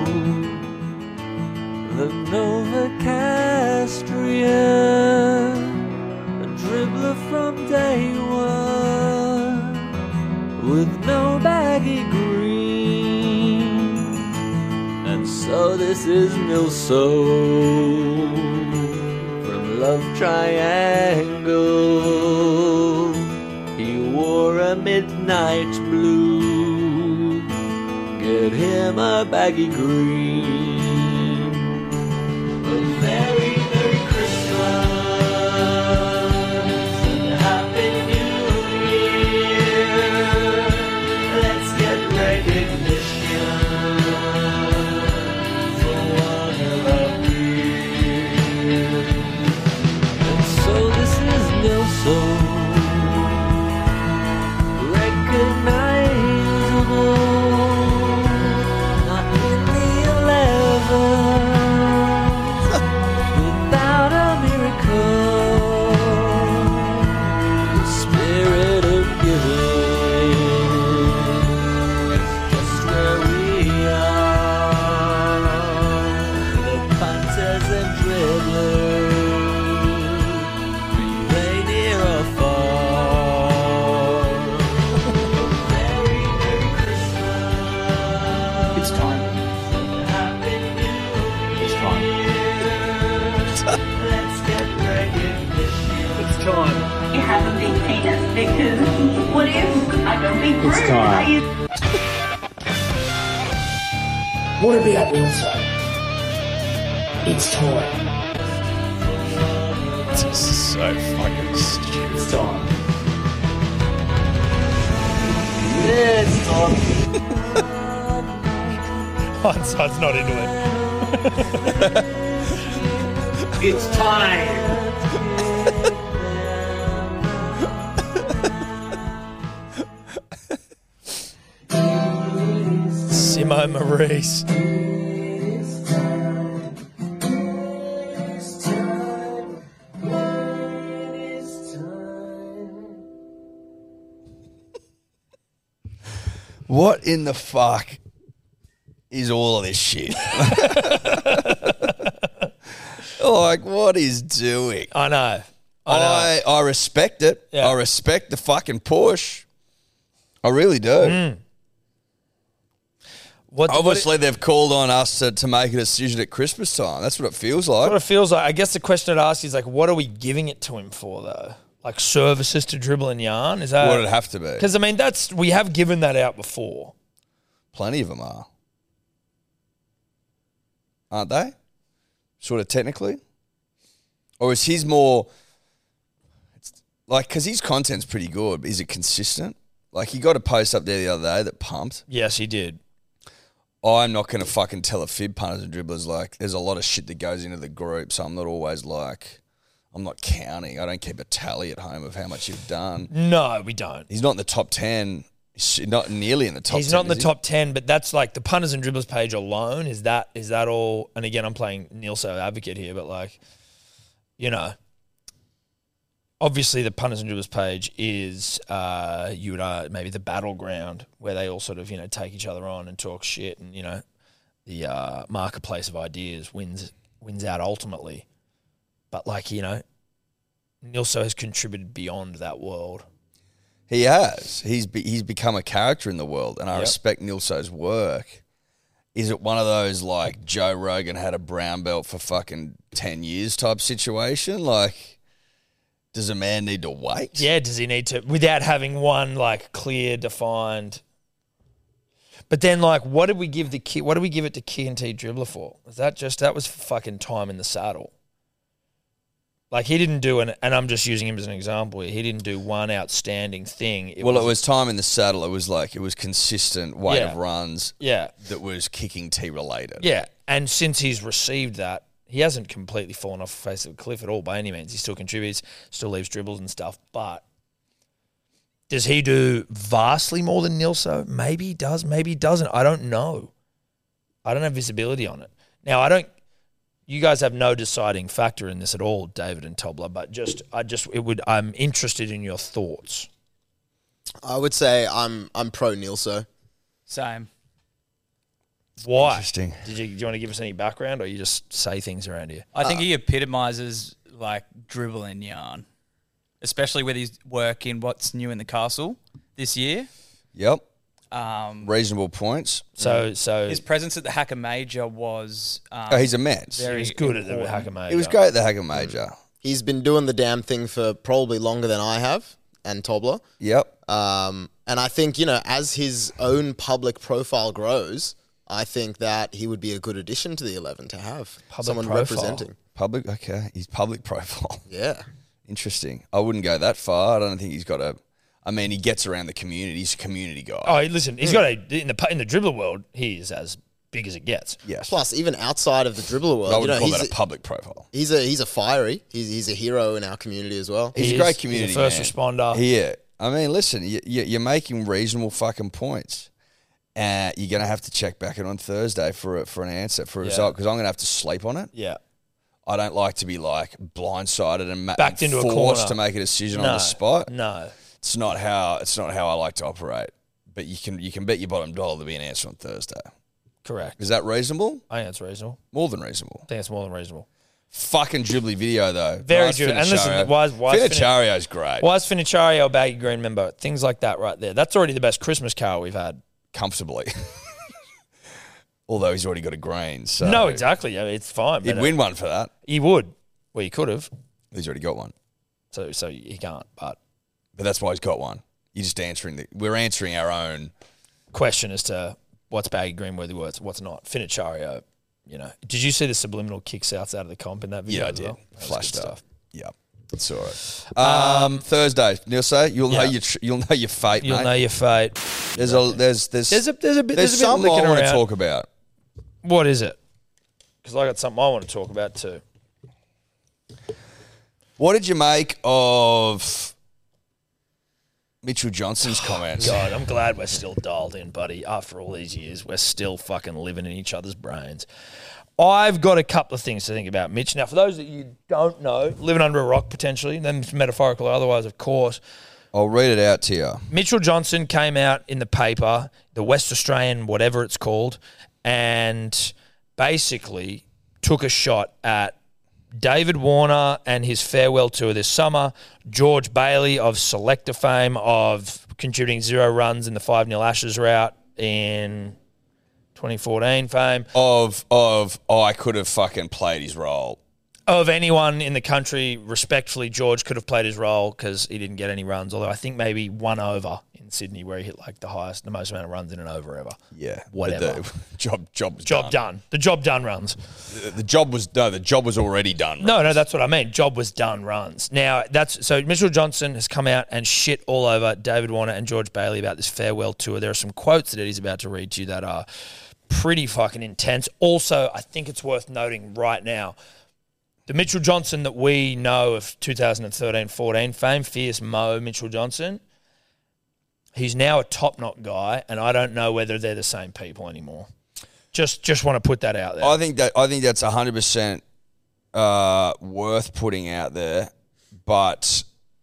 the Nova Castria, a dribbler from day one, with no baggy green. And so this is Nilso, from Love Triangle. He wore a midnight blue, get him a baggy green. A very, Merry Christmas and Happy New Year. Let's get recognition for one of our peers. And so this is Nilso, recognizable, not in the 11, without a miracle, the spirit of giving is just where we are, the punters and dribblers, be they near or far. Very, Merry Christmas. It's time. Happy New It's time. Let's get recognition. It's time. You have a big penis because what if I don't be rude? time. Are you What about Wilson? It's time. This is so fucking stupid. It's time. It's time. Hindsight's not into it. It's time. Nico Maurice. What in the fuck is all of this shit? Like, what is doing? I know. I respect it. Yeah. I respect the fucking push. I really do. Obviously, they've called on us to make a decision at Christmas time. That's what it feels like. What it feels like. I guess the question I'd ask is like, what are we giving it to him for though? Like services to dribble and yarn? Is that What would it have to be? Because I mean, we have given that out before. Plenty of them are. Aren't they? Sort of technically? Or is his more... Like, because his content's pretty good, but is it consistent? Like, he got a post up there the other day that pumped. Yes, he did. I'm not going to fucking tell a fib, punters and dribblers. Like, there's a lot of shit that goes into the group, so I'm not always like... I'm not counting. I don't keep a tally at home of how much you've done. No, we don't. He's not in the top 10. He's not nearly in the top 10. He's not in the top 10, but that's like the punters and dribblers page alone. Is that all? And again, I'm playing Nilso advocate here, but like, you know, obviously the punters and dribblers page is maybe the battleground where they all sort of, you know, take each other on and talk shit, and you know, the marketplace of ideas wins out ultimately. But like, you know, Nilso has contributed beyond that world. He has. He's become a character in the world, and I respect Nilso's work. Is it one of those like Joe Rogan had a brown belt for fucking 10 years type situation? Like, does a man need to wait? Yeah, does he need to, without having one like clear, defined... But then, like, what did we give it to Key&T Dribbler for? That was for fucking time in the saddle. Like, he didn't do and I'm just using him as an example here, he didn't do one outstanding thing. It was time in the saddle. It was consistent weight of runs that was kicking T related. Yeah, and since he's received that, he hasn't completely fallen off the face of the cliff at all by any means. He still contributes, still leaves dribbles and stuff, but does he do vastly more than Nilso? Maybe he does, maybe he doesn't. I don't know. I don't have visibility on it. Now, you guys have no deciding factor in this at all, David and Tobler, but I'm interested in your thoughts. I would say I'm pro Nilso. Same. Why? Interesting. Do you want to give us any background, or you just say things around here? I think he epitomizes like dribble and yarn, especially with his work in What's New in the Castle this year. Yep. Reasonable points. So his presence at the Hacker Major was he's immense. He was good at the Hacker Major. He was great at the Hacker Major. He's been doing the damn thing for probably longer than I have, and Tobler. Yep. And I think, you know, as his own public profile grows, I think that he would be a good addition to the 11 to have. Someone representing. Okay. He's public profile. Yeah. Interesting. I wouldn't go that far. I don't think he's got a... I mean, he gets around the community. He's a community guy. Oh, listen, he's got in the dribbler world, he is as big as it gets. Yes. Plus, even outside of the dribbler world, I would call that a public profile. He's a fiery. He's a hero in our community as well. He's a great community He's a first man. responder. Yeah. I mean, listen, you're making reasonable fucking points. You're going to have to check back in on Thursday for an answer, for a result, because I'm going to have to sleep on it. Yeah. I don't like to be like blindsided and Backed into a forced corner to make a decision on the spot. No. It's not how I like to operate. But you can bet your bottom dollar there'll be an answer on Thursday. Correct. Is that reasonable? I think that's reasonable. More than reasonable. I think it's more than reasonable. Fucking dribbly video though. Very nice good. And listen, Finnichario. why is Finnichario's great. Why is Finnichario a baggy green member? Things like that right there. That's already the best Christmas carol we've had. Comfortably. Although he's already got a green. So no, exactly. Yeah, it's fine. He'd win one for that. He would. Well, he could have. He's already got one. So he can't. But that's why he's got one. You're just we're answering our own question as to what's baggy green worthy words, what's not. Finnichario, you know. Did you see the subliminal kicks outs out of the comp in that video? Yeah, I as did. well? Flashed up. Stuff. Yeah, saw it. Thursday, Nilso, you'll know your fate. You'll mate. know your fate. There's a bit something I want to talk about. What is it? Because I got something I want to talk about too. What did you make of Mitchell Johnson's comments. God, I'm glad we're still dialed in, buddy. After all these years, we're still fucking living in each other's brains. I've got a couple of things to think about, Mitch. Now, for those that you don't know, living under a rock potentially, then metaphorical or otherwise, of course. I'll read it out to you. Mitchell Johnson came out in the paper, the West Australian, whatever it's called, and basically took a shot at David Warner and his farewell tour this summer, George Bailey of selector fame of contributing 0 runs in the 5-0 Ashes route in 2014 fame. I could have fucking played his role. Of anyone in the country, respectfully, George could have played his role because he didn't get any runs, although I think maybe 1 over in Sydney where he hit like the most amount of runs in an over ever. Yeah. Whatever. Job done. The job done runs. The job was already done. No, that's what I mean. Job was done runs. Now, so Mitchell Johnson has come out and shit all over David Warner and George Bailey about this farewell tour. There are some quotes that he's about to read to you that are pretty fucking intense. Also, I think it's worth noting right now, the Mitchell Johnson that we know of 2013-14 fame, Fierce Mo Mitchell Johnson, he's now a top knot guy, and I don't know whether they're the same people anymore. Just want to put that out there. I think that's 100% worth putting out there, but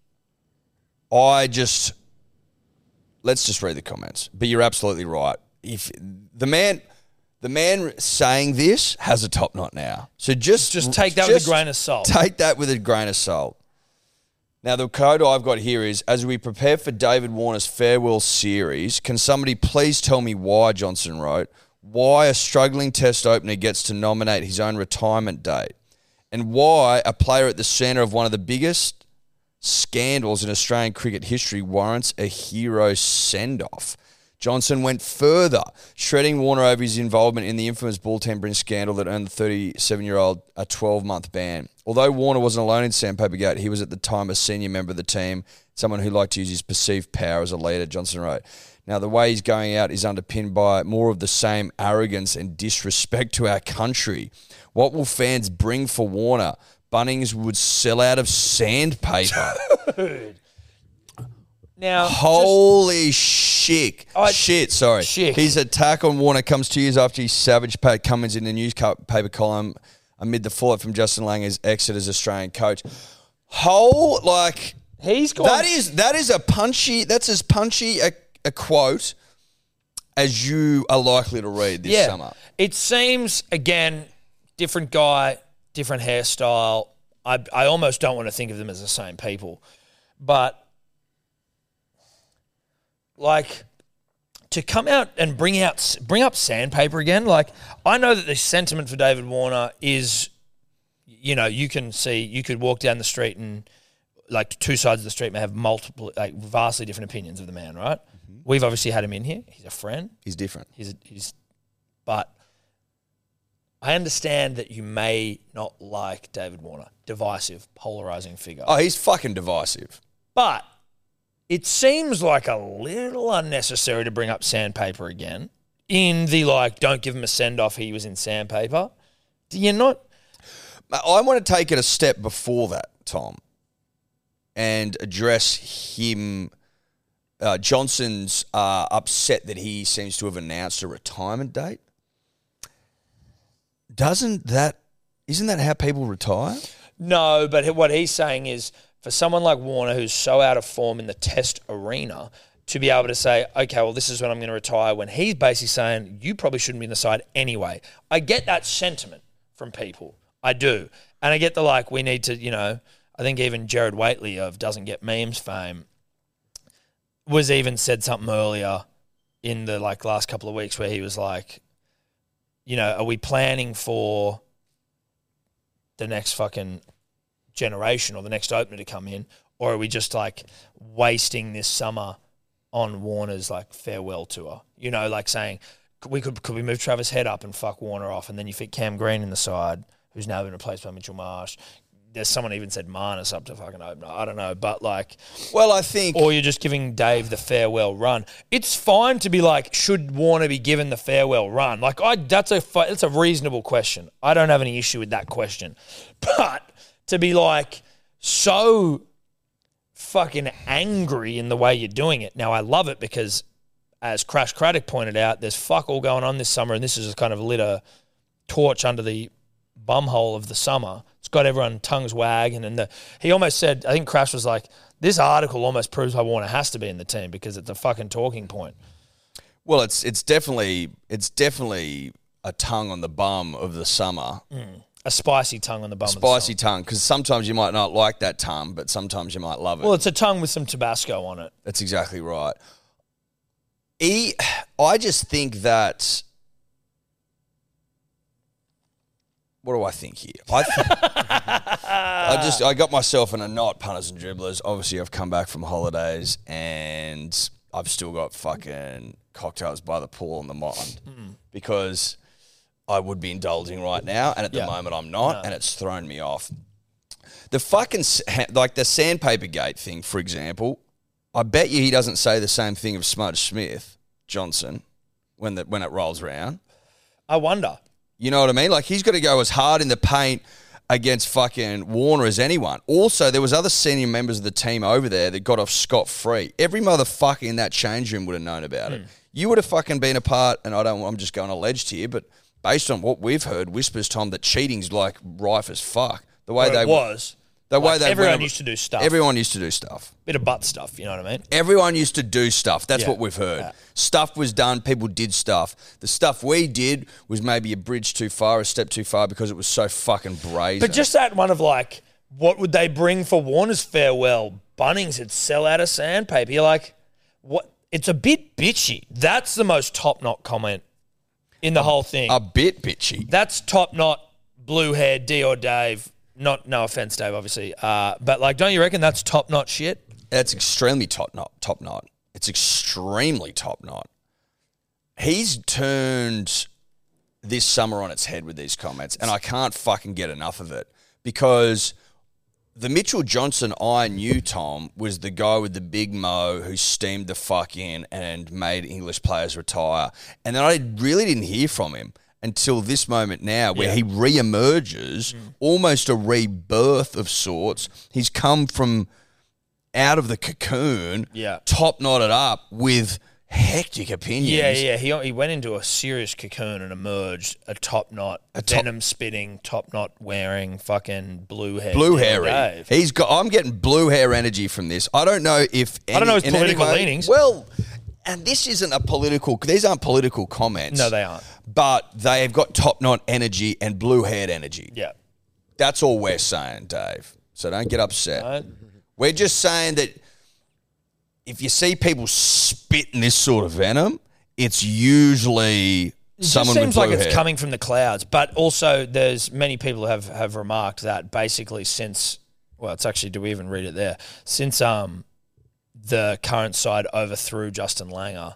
let's just read the comments. But you're absolutely right. If the man saying this has a top knot now. So just take that with a grain of salt. Take that with a grain of salt. Now, the code I've got here is, as we prepare for David Warner's farewell series, can somebody please tell me why, Johnson wrote, why a struggling test opener gets to nominate his own retirement date, and why a player at the centre of one of the biggest scandals in Australian cricket history warrants a hero send-off. Johnson went further, shredding Warner over his involvement in the infamous ball tampering scandal that earned the 37-year-old a 12-month ban. Although Warner wasn't alone in Sandpapergate, he was at the time a senior member of the team, someone who liked to use his perceived power as a leader, Johnson wrote. Now, the way he's going out is underpinned by more of the same arrogance and disrespect to our country. What will fans bring for Warner? Bunnings would sell out of sandpaper. Dude. Now, holy shit. Sorry. Shit. His attack on Warner comes 2 years after his savage Pat Cummins in the newspaper column amid the fallout from Justin Langer's exit as Australian coach. He's gone. That is that's as punchy a quote as you are likely to read this summer. It seems, again, different guy, different hairstyle. I almost don't want to think of them as the same people. But to come out and bring up sandpaper again, I know that the sentiment for David Warner is, you could walk down the street and two sides of the street may have multiple, vastly different opinions of the man, right? Mm-hmm. We've obviously had him in here. He's a friend. He's different. But I understand that you may not like David Warner. Divisive, polarizing figure. Oh, he's fucking divisive. But it seems like a little unnecessary to bring up sandpaper again in the don't give him a send-off, he was in sandpaper. Do you not? I want to take it a step before that, Tom, and address him. Johnson's upset that he seems to have announced a retirement date. Isn't that how people retire? No, but what he's saying is, for someone like Warner, who's so out of form in the test arena, to be able to say, okay, well, this is when I'm going to retire, when he's basically saying, you probably shouldn't be in the side anyway. I get that sentiment from people. I do. And I get the, we need to, I think even Jared Waitley of Doesn't Get Memes fame was even said something earlier in the, last couple of weeks where he was like, are we planning for the next fucking generation or the next opener to come in, or are we just wasting this summer on Warner's farewell tour? Saying could we move Travis Head up and fuck Warner off, and then you fit Cam Green in the side, who's now been replaced by Mitchell Marsh. There's someone even said Marnus up to fucking opener. I don't know, but I think, or you're just giving Dave the farewell run. It's fine to be should Warner be given the farewell run? That's a reasonable question. I don't have any issue with that question, but to be so fucking angry in the way you're doing it. Now, I love it because, as Crash Craddock pointed out, there's fuck all going on this summer, and this is kind of lit a torch under the bumhole of the summer. It's got everyone tongues wagging, and he almost said, I think Crash was like, this article almost proves why Warner has to be in the team because it's a fucking talking point. Well, it's definitely a tongue on the bum of the summer. A spicy tongue on the bum. Spicy tongue, because sometimes you might not like that tongue, but sometimes you might love it. Well, it's a tongue with some Tabasco on it. That's exactly right. I just think that. What do I think here? I got myself in a knot, punters and dribblers. Obviously, I've come back from holidays and I've still got fucking cocktails by the pool on the mind because I would be indulging right now, and at the moment I'm not, and it's thrown me off. The fucking, like the sandpaper gate thing, for example, I bet you he doesn't say the same thing of Smudge Smith Johnson when it rolls around. I wonder. You know what I mean? Like, he's got to go as hard in the paint against fucking Warner as anyone. Also, there was other senior members of the team over there that got off scot-free. Every motherfucker in that change room would have known about it. You would have fucking been a part, and I'm just going alleged here, but based on what we've heard, whispers, Tom, that cheating's like rife as fuck. The way everyone used to do stuff. Everyone used to do stuff. Bit of butt stuff, you know what I mean? Everyone used to do stuff. That's what we've heard. Stuff was done. People did stuff. The stuff we did was maybe a bridge too far, a step too far, because it was so fucking brazen. But just that one of like, what would they bring for Warner's farewell? Bunnings would sell out of sandpaper. You're like, what? It's a bit bitchy. That's the most top-knot comment in the whole thing. A bit bitchy. That's top-knot, blue hair, D or Dave. No offense, Dave, obviously. But, like, don't you reckon that's top-knot shit? That's extremely top-knot. It's extremely top-knot. He's turned this summer on its head with these comments, and I can't fucking get enough of it because the Mitchell Johnson I knew, Tom, was the guy with the big mo who steamed the fuck in and made English players retire. And then I really didn't hear from him until this moment now where he re-emerges, almost a rebirth of sorts. He's come from out of the cocoon, top-knotted up with hectic opinions. Yeah. He went into a serious cocoon and emerged a top-knot, venom-spitting, top-knot wearing fucking blue hair. Blue hairy. I'm getting blue hair energy from this. I don't know if... I don't know his political leanings. Well... And this isn't these aren't political comments. No, they aren't. But they've got top-knot energy and blue-haired energy. Yeah. That's all we're saying, Dave. So don't get upset. No. We're just saying that if you see people spitting this sort of venom, it's usually someone with blue hair. It seems like it's coming from the clouds. But also there's many people who have remarked that basically since, well, it's actually, do we even read it there? Since the current side overthrew Justin Langer,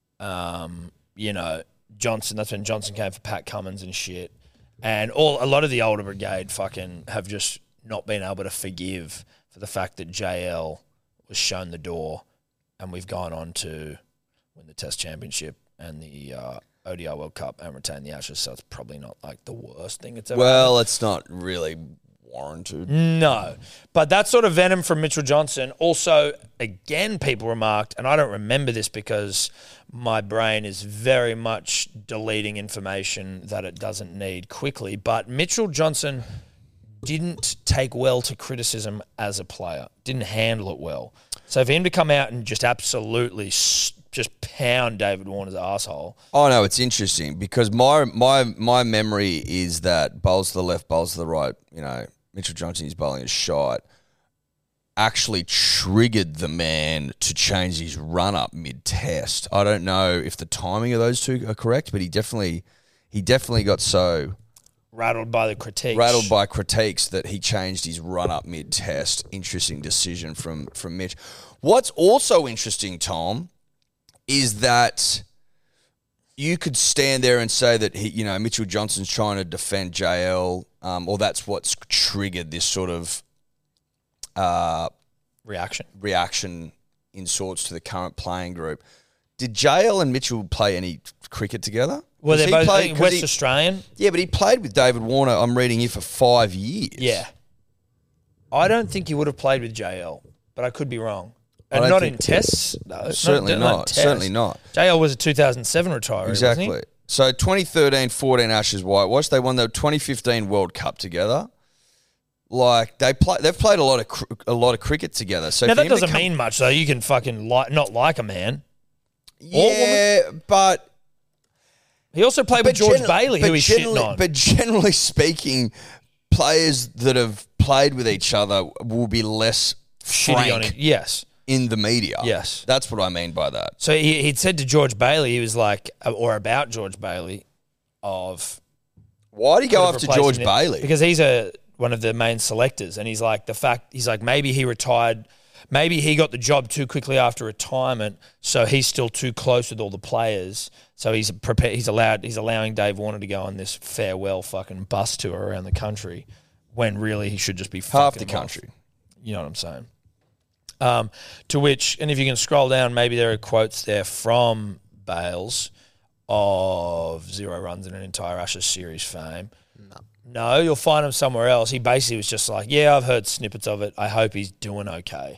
Johnson, that's when Johnson came for Pat Cummins and shit. And a lot of the older brigade fucking have just not been able to forgive for the fact that JL was shown the door and we've gone on to win the Test Championship and the ODI World Cup and retain the Ashes. So it's probably not like the worst thing it's ever Well, it's not really warranted. No. But that sort of venom from Mitchell Johnson. Also, again, people remarked, and I don't remember this because my brain is very much deleting information that it doesn't need quickly, but Mitchell Johnson didn't take well to criticism as a player, didn't handle it well. So for him to come out and just absolutely just pound David Warner's asshole. Oh, no, it's interesting because my memory is that bowls to the left, bowls to the right, Mitchell Johnson is bowling a shot, actually triggered the man to change his run-up mid-test. I don't know if the timing of those two are correct, but he definitely got so... Rattled by critiques that he changed his run-up mid-test. Interesting decision from Mitch. What's also interesting, Tom, is that you could stand there and say that Mitchell Johnson's trying to defend JL, or that's what's triggered this sort of reaction in sorts to the current playing group. Did JL and Mitchell play any cricket together? Well, they're both West Australian. Yeah, but he played with David Warner, I'm reading here, for 5 years. Yeah. I don't think he would have played with JL. but I could be wrong. I And don't not think- in tests. No, Certainly not. tests. Certainly not. JL was a 2007 retiree, Exactly. wasn't So 2013-14 Ashes Whitewash. They won the 2015 World Cup together. Like they've played a lot of cricket together. So he? Now for that him to doesn't come- mean much though. You can fucking not like a man. Yeah, but He also played with George Bailey, who he's shitting generally- on. But generally speaking, players that have played with each other will be less Shitty on frank it. Yes. in the media. Yes. That's what I mean by that. So he'd said to George Bailey, he was like, or about George Bailey, of Why do you go could have after replaced George him Bailey? because he's one of the main selectors, and he's like maybe he retired, maybe he got the job too quickly after retirement, so he's still too close with all the players, so he's prepared. He's allowing Dave Warner to go on this farewell fucking bus tour around the country, when really he should just be half fucking the them off. country. You know what I'm saying? To which, and if you can scroll down, maybe there are quotes there from Bales of 0 runs in an entire Ashes series fame. No, you'll find him somewhere else. He basically was just like, yeah, I've heard snippets of it. I hope he's doing okay.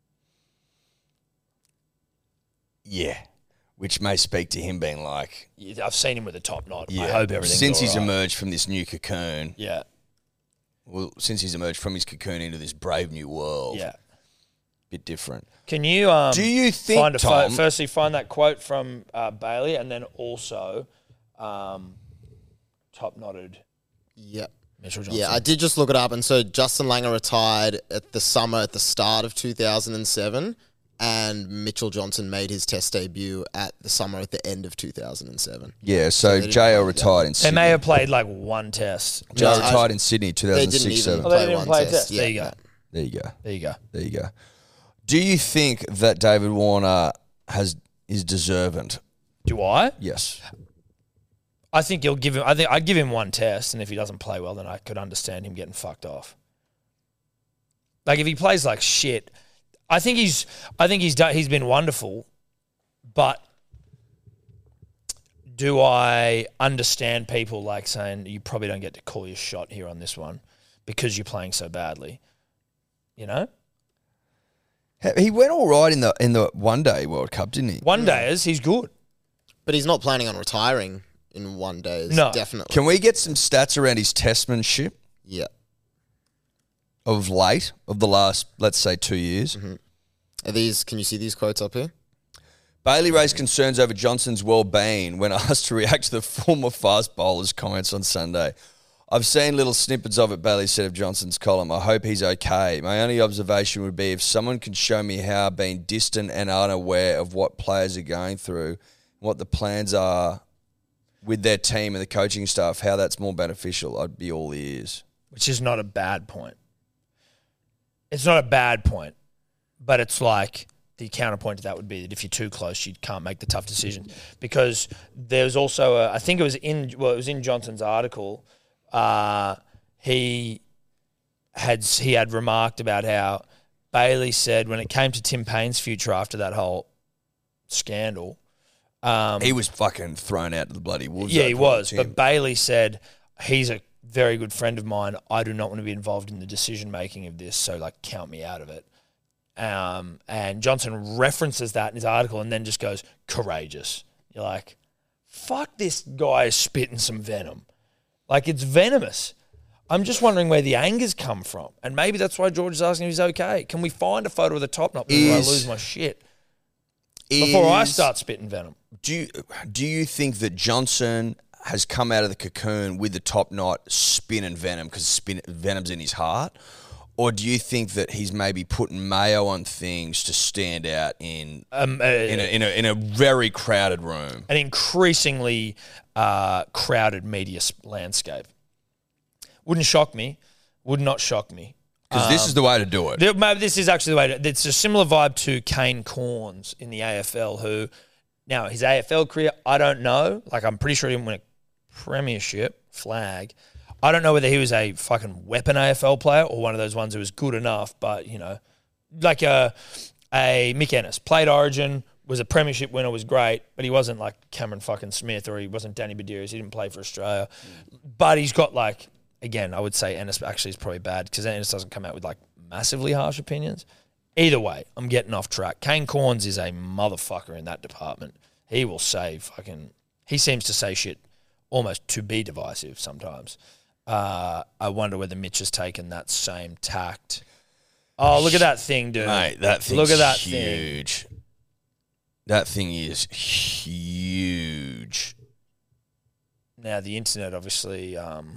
Yeah. Which may speak to him being like, Yeah, I've seen him with a top knot. yeah, I hope everything's since he's all right. emerged from this new cocoon, Yeah, since he's emerged from his cocoon into this brave new world, yeah. bit different. Can you Do you think, Tom, firstly find that quote from Bailey, and then also top knotted Yep. Mitchell Johnson? Yeah, I did just look it up, and so Justin Langer retired at the start of 2007, and Mitchell Johnson made his Test debut at the summer at the end of 2007. yeah, so they didn't JL play retired in They Sydney. may have played like one test. JL No, retired in Sydney, They didn't 2006-7. even Oh, they play didn't one play a test. test. Yeah, There you go. no. There you go. There you go. There you go. Do you think that David Warner is deserving? Do I? Yes. I think you'll give him. I think I'd give him one test, and if he doesn't play well, then I could understand him getting fucked off. Like if he plays like shit, I think he's been wonderful, but do I understand people like saying you probably don't get to call your shot here on this one because you're playing so badly? You know, He went all right in the One Day World Cup, didn't he? one dayers he's good. But he's not planning on retiring in one day. No. Definitely. Can we get some stats around his testmanship Yeah. of the last, let's say, 2 years? Can you see these quotes up here? Bailey raised concerns over Johnson's well-being when asked to react to the former fast bowler's comments on Sunday. I've seen little snippets of it, Bailey said of Johnson's column. I hope he's okay. My only observation would be if someone can show me how being distant and unaware of what players are going through, what the plans are with their team and the coaching staff, how that's more beneficial, I'd be all ears. Which is not a bad point. It's not a bad point, but it's like the counterpoint to that would be that if you're too close, you can't make the tough decisions. Because there's also I think it was in Johnson's article. He had remarked about how Bailey said when it came to Tim Payne's future after that whole scandal. He was fucking thrown out to the bloody wolves. Yeah, he over was. Tim. But Bailey said, he's a very good friend of mine. I do not want to be involved in the decision-making of this, so, like, count me out of it. And Johnson references that in his article and then just goes, courageous. You're like, fuck, this guy is spitting some venom. Like, it's venomous. I'm just wondering where the anger's come from. And maybe that's why George is asking if he's okay. Can we find a photo of the top knot before I lose my shit? Before I start spitting venom. Do you think that Johnson has come out of the cocoon with the top knot spinning venom because venom's in his heart? Or do you think that he's maybe putting mayo on things to stand out in a very crowded room? An increasingly crowded media landscape. Wouldn't shock me. Would not shock me. Because this is the way to do it. Maybe this is actually the way to... It's a similar vibe to Kane Corns in the AFL, who... Now, his AFL career, I don't know. Like, I'm pretty sure he didn't win a premiership flag. I don't know whether he was a fucking weapon AFL player or one of those ones who was good enough, but, you know, like a Mick Ennis. Played Origin, was a premiership winner, was great, but he wasn't like Cameron fucking Smith or he wasn't Danny Bedeiros. He didn't play for Australia. But he's got, like... Again, I would say Ennis actually is probably bad because Ennis doesn't come out with like massively harsh opinions. Either way, I'm getting off track. Kane Corns is a motherfucker in that department. He will say he seems to say shit almost to be divisive sometimes. I wonder whether Mitch has taken that same tact. Oh, look at that thing, dude. Mate, that thing's look at that huge. That thing is huge. Now, the internet obviously...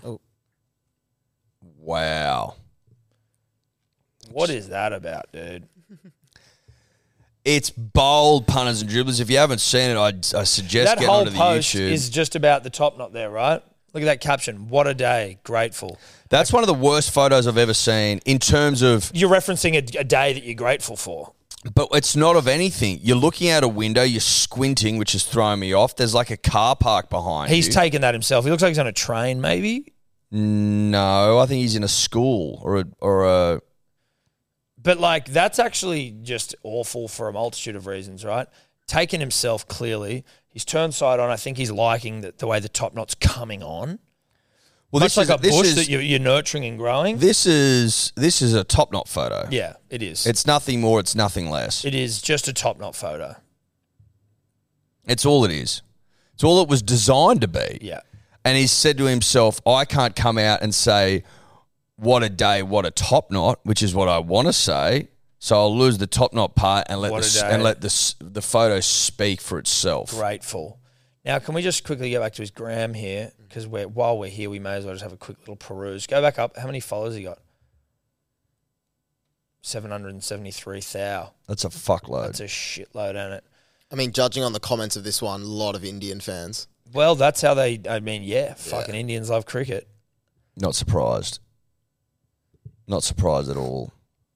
Wow. What is that about, dude? It's bold punters and dribblers. If you haven't seen it, I suggest That getting whole onto the post YouTube. is just about the top knot there, right? Look at that caption. What a day. Grateful. That's one of the worst photos I've ever seen in terms of... You're referencing a day that you're grateful for. But it's not of anything. You're looking out a window, you're squinting, which is throwing me off. There's like a car park behind He's you. taken that himself. He looks like he's on a train, maybe. No, I think he's in a school or a... But, like, that's actually just awful for a multitude of reasons, right? Taken himself, clearly. He's turned side on. I think he's liking the way the top knot's coming on. Well, Much like a bush that you're nurturing and growing. This is a top knot photo. Yeah, it is. It's nothing more. It's nothing less. It is just a top knot photo. It's all it is. It's all it was designed to be. Yeah. And he's said to himself, I can't come out and say, what a day, what a top knot, which is what I want to say. So I'll lose the top knot part and let the photo speak for itself. Grateful. Now, can we just quickly go back to his gram here? Because while we're here, we may as well just have a quick little peruse. Go back up. How many followers he got? 773,000. That's a fuckload. That's a shitload, ain't it? I mean, judging on the comments of this one, a lot of Indian fans. Well, that's how fucking Indians love cricket. Not surprised. Not surprised at all.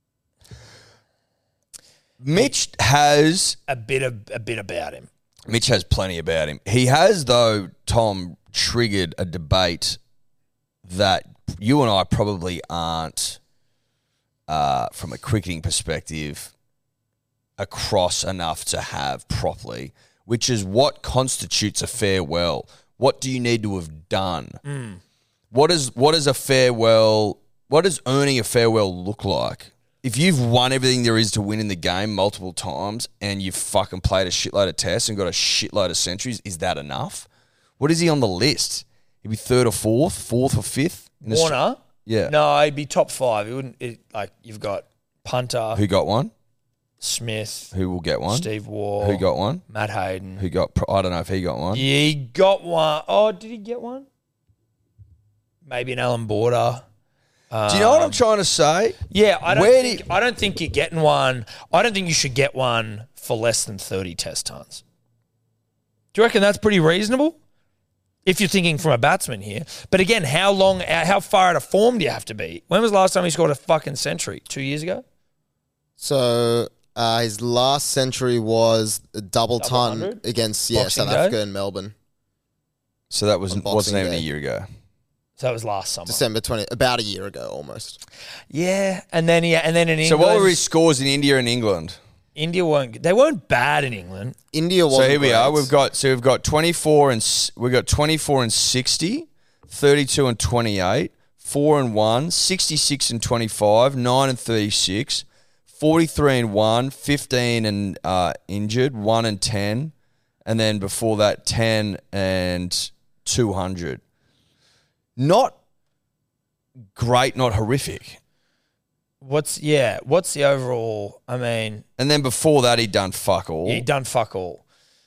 Mitch has a bit about him. Mitch has plenty about him. He has, though, Tom, triggered a debate that you and I probably aren't, from a cricketing perspective, across enough to have properly, which is what constitutes a farewell. What do you need to have done? What is a farewell? What does earning a farewell look like? If you've won everything there is to win in the game multiple times and you've fucking played a shitload of tests and got a shitload of centuries, is that enough? What is he on the list? He'd be third or fourth or fifth? Warner? Yeah. No, he'd be top 5. He wouldn't. You've got Punter. Who got one? Smith. Who will get one? Steve Waugh. Who got one? Matt Hayden. Who got? I don't know if he got one. Yeah, he got one. Oh, did he get one? Maybe an Alan Border. Do you know what I'm trying to say? Yeah, I don't think you're getting one. I don't think you should get one for less than 30 test tons. Do you reckon that's pretty reasonable? If you're thinking from a batsman here. But again, how far out of form do you have to be? When was the last time he scored a fucking century? 2 years ago? So his last century was a double ton 100? against Boxing South Day? Africa and Melbourne. So that wasn't even Day. a year ago. So that was last summer. December 20, about a year ago almost. Yeah, and then in England. So what were his scores in India and England? India weren't bad in England. India wasn't So here we great. are. We've got 24 and 60, 32 and 28, 4 and 1, 66 and 25, 9 and 36, 43 and 1, 15 and injured, 1 and 10, and then before that 10 and 200. Not great, not horrific. What's the overall? I mean, And then before that, he'd done fuck all. yeah, he done fuck all.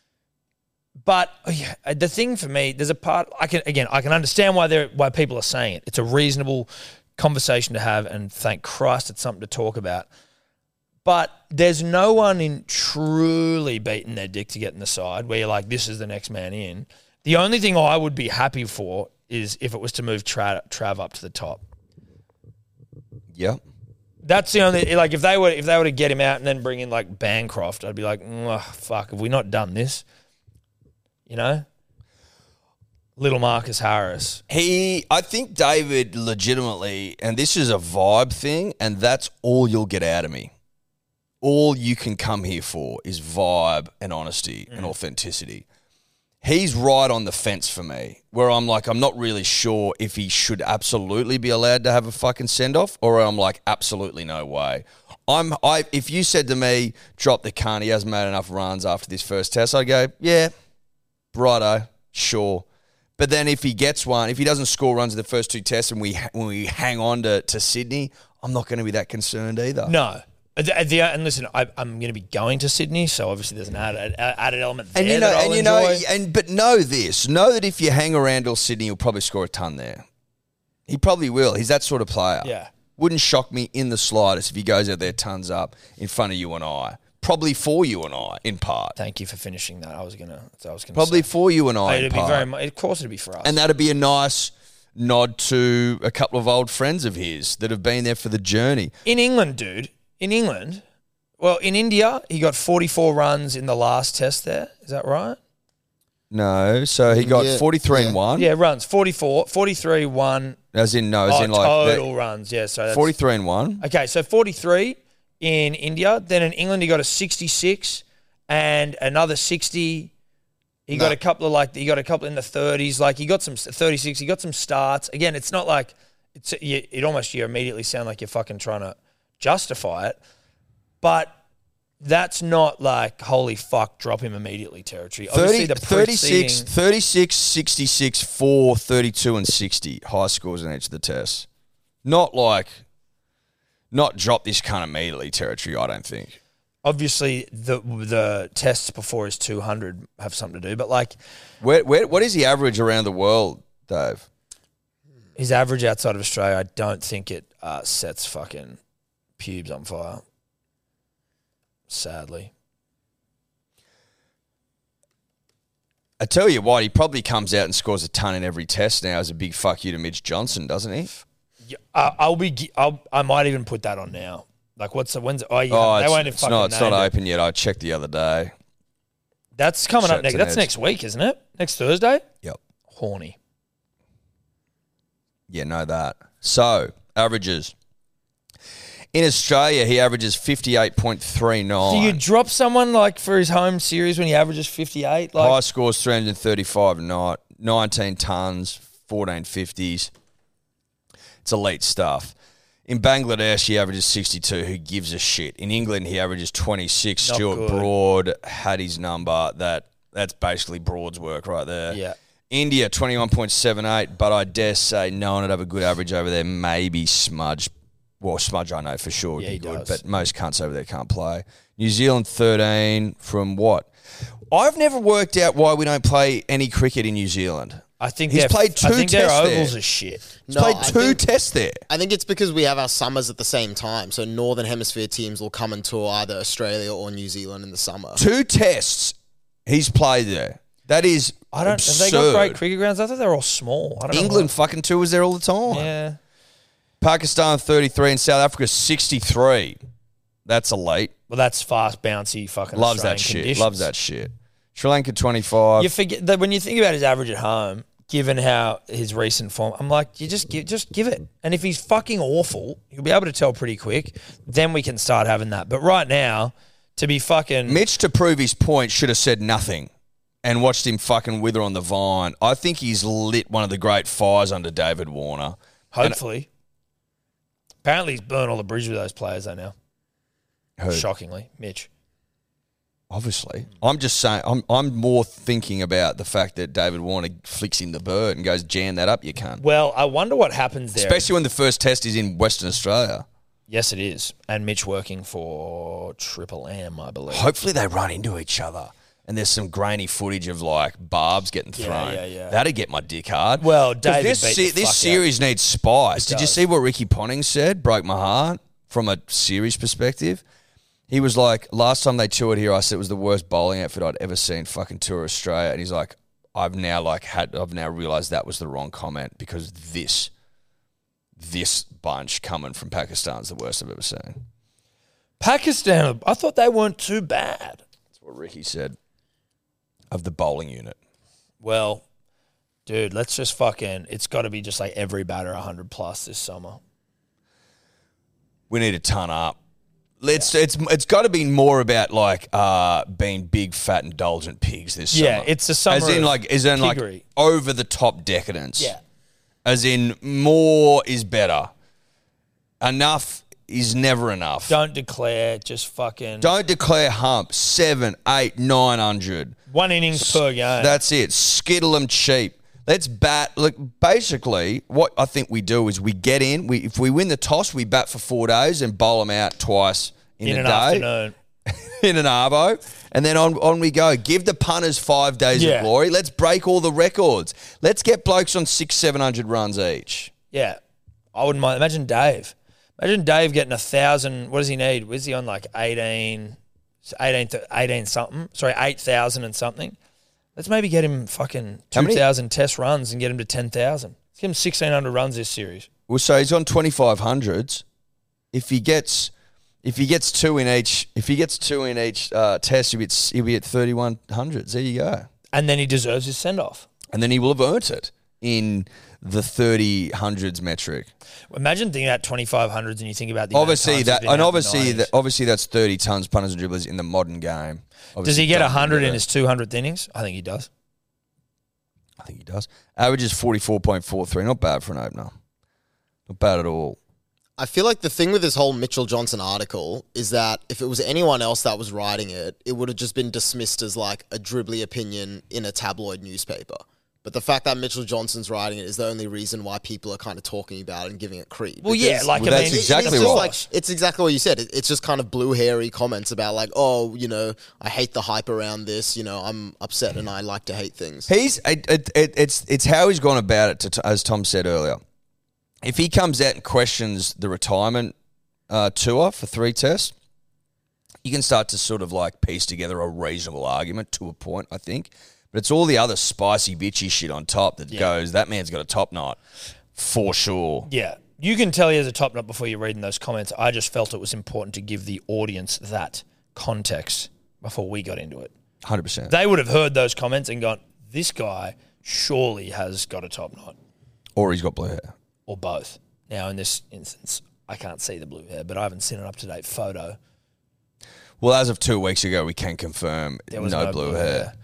But the thing for me, there's a part I can understand why people are saying it. It's a reasonable conversation to have, and thank Christ it's something to talk about. But there's no one in truly beating their dick to get in the side where you're like, this is the next man in. The only thing I would be happy for is if it was to move Trav up to the top. Yep. That's the only, like, if they were to get him out and then bring in like Bancroft, I'd be like, fuck, have we not done this? You know? Little Marcus Harris. I think David legitimately, and this is a vibe thing, and that's all you'll get out of me. All you can come here for is vibe and honesty and authenticity. he's right on the fence for me, where I'm like, I'm not really sure if he should absolutely be allowed to have a fucking send-off, or I'm like, absolutely no way. If you said to me, drop the cunt, he hasn't made enough runs after this first test, I'd go, yeah, righto, sure. But then if he gets one, if he doesn't score runs in the first two tests and we hang on to Sydney, I'm not going to be that concerned either. No. And listen, I'm going to be going to Sydney, so obviously there's an added element there that I'll enjoy. But know this. Know that if you hang around all Sydney, he'll probably score a ton there. He probably will. He's that sort of player. Yeah. Wouldn't shock me in the slightest if he goes out there tons up in front of you and I. Probably for you and I, in part. Thank you for finishing that. I was gonna Probably say. for you and I, in It'd part. be very much. Of course, it'd be for us. And that'd be a nice nod to a couple of old friends of his that have been there for the journey. In England, dude. In India, he got 44 runs in the last test there. Is that right? No, so he got 43 and 1. Yeah, runs. 44, 43, 1. As in like total runs. Yeah, so that's 43 and 1. Okay, so 43 in India. Then in England, he got a 66 and another 60. He got a couple in the 30s. Like he got some 36. He got some starts. Again, it's not like you immediately sound like you're fucking trying to justify it, but that's not like holy fuck, drop him immediately territory. Obviously, 36, 66, 4, 32 and 60 high scores in each of the tests. Not drop this cunt immediately territory, I don't think. Obviously, the tests before his 200 have something to do, but like, what is the average around the world, Dave? His average outside of Australia, I don't think it sets fucking pubes on fire. Sadly. I tell you what, he probably comes out and scores a ton in every test now as a big fuck you to Mitch Johnson, doesn't he? Yeah, I might even put that on now. Like, when's? They won't it's not open yet. I checked the other day. That's coming up next. That's next week, isn't it? Next Thursday. Yep. Horny. Yeah, know that. So averages. In Australia, he averages 58.39. Do you drop someone like for his home series when he averages 58? Like, high scores 335 a night, 19 tons, 14 50s. It's elite stuff. In Bangladesh, he averages 62. Who gives a shit? In England, he averages 26. Not Stuart good. Broad had his number. That's basically Broad's work right there. Yeah. India, 21.78, but I dare say no one would have a good average over there. Maybe Smudge. Well, Smudge I know for sure would be good, does. but most cunts over there can't play. New Zealand, 13 from what? I've never worked out why we don't play any cricket in New Zealand. I think He's played two I think their tests ovals there. are shit. He's played two tests there. I think it's because we have our summers at the same time. So Northern Hemisphere teams will come and tour either Australia or New Zealand in the summer. Two tests he's played there. That is Have they got great cricket grounds? I thought they were all small. I don't England know. fucking tours there all the time. Yeah. Pakistan 33 and South Africa 63. That's elite. Well, that's fast, bouncy, fucking Loves that Australian shit. conditions. Loves that shit. Sri Lanka 25. You forget that when you think about his average at home, given how his recent form, I'm like, you just give it. And if he's fucking awful, you'll be able to tell pretty quick. Then we can start having that. But right now, to be fucking Mitch, to prove his point, should have said nothing and watched him fucking wither on the vine. I think he's lit one of the great fires under David Warner. hopefully. Apparently, he's burned all the bridges with those players though now. Who? Shockingly, Mitch. Obviously. I'm just saying, I'm more thinking about the fact that David Warner flicks him the bird and goes, jam that up, you cunt. Well, I wonder what happens there. Especially when the first test is in Western Australia. Yes, it is. And Mitch working for Triple M, I believe. Hopefully they run into each other and there's some grainy footage of like barbs getting thrown. yeah. That'd get my dick hard. Well, 'Cause David this beat the fuck series needs spice. It Did you does. see what Ricky Ponting said? Broke my heart from a series perspective. He was like, last time they toured here, I said it was the worst bowling outfit I'd ever seen fucking tour Australia. And he's like, I've now realised that was the wrong comment because this bunch coming from Pakistan is the worst I've ever seen. Pakistan, I thought they weren't too bad. That's what Ricky said of the bowling unit. Well, dude, let's just fucking, it's got to be just like every batter 100 plus this summer. We need to ton up. It's got to be more about like being big, fat, indulgent pigs this summer. Yeah, it's a summer as in of like piggery. over the top decadence. Yeah. As in more is better. Enough is never enough. Don't declare, just fucking... Don't declare hump 7, 8, 900. One innings per game. That's it. Skittle them cheap. Let's bat. Look, basically, what I think we do is we get in. If we win the toss, we bat for 4 days and bowl them out twice in a an day. afternoon. In an arvo. And then on we go. Give the punters 5 days Yeah. of glory. Let's break all the records. Let's get blokes on 600-700 runs each. Yeah. I wouldn't mind. Imagine Dave. Imagine Dave getting 1,000. What does he need? Was he on like 18 something? Sorry, 8,000 and something. Let's maybe get him fucking 2,000 test runs and get him to 10,000. Let's give him 1,600 runs this series. Well, so he's on 2,500s. If he gets 2 in each, test, he'll be at 3,100s. There you go. And then he deserves his send off. And then he will have earned it in the 30-hundreds metric. Imagine thinking about 2,500s and you think about the Obviously amount of times he's been out in the 90s. obviously that's 30 tons punters and dribblers in the modern game. Does he get Obviously, 100 in his 200th innings? I think he does. I think he does. Averages 44.43. Not bad for an opener. Not bad at all. I feel like the thing with this whole Mitchell Johnson article is that if it was anyone else that was writing it, it would have just been dismissed as like a dribbly opinion in a tabloid newspaper. But the fact that Mitchell Johnson's writing it is the only reason why people are kind of talking about it and giving it credit. Well, yeah, like, Well, that's exactly it's right. like, it's exactly what you said. It's just kind of blue hairy comments about like, oh, I hate the hype around this. I'm upset and I like to hate things. It's how he's gone about it, as Tom said earlier. If he comes out and questions the retirement tour for 3 tests, you can start to sort of like piece together a reasonable argument to a point, I think. But it's all the other spicy, bitchy shit on top that goes, that man's got a top knot, for sure. Yeah. You can tell he has a top knot before you're reading those comments. I just felt it was important to give the audience that context before we got into it. 100%. They would have heard those comments and gone, this guy surely has got a top knot. Or he's got blue hair. Or both. Now, in this instance, I can't see the blue hair, but I haven't seen an up-to-date photo. Well, as of 2 weeks ago, we can confirm There was no blue hair.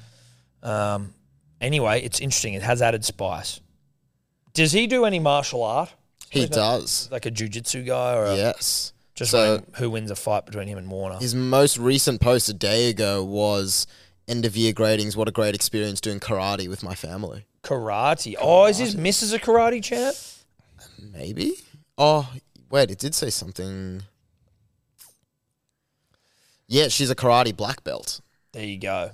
Anyway, it's interesting. It has added spice. Does he do any martial art? He does. Like a jiu-jitsu guy? Or Yes. just So- running who wins a fight between him and Warner? His most recent post a day ago was end of year gradings. What a great experience doing karate with my family. Karate. Oh, is his missus a karate champ? Maybe? Oh, wait, it did say something. Yeah, she's a karate black belt. There you go.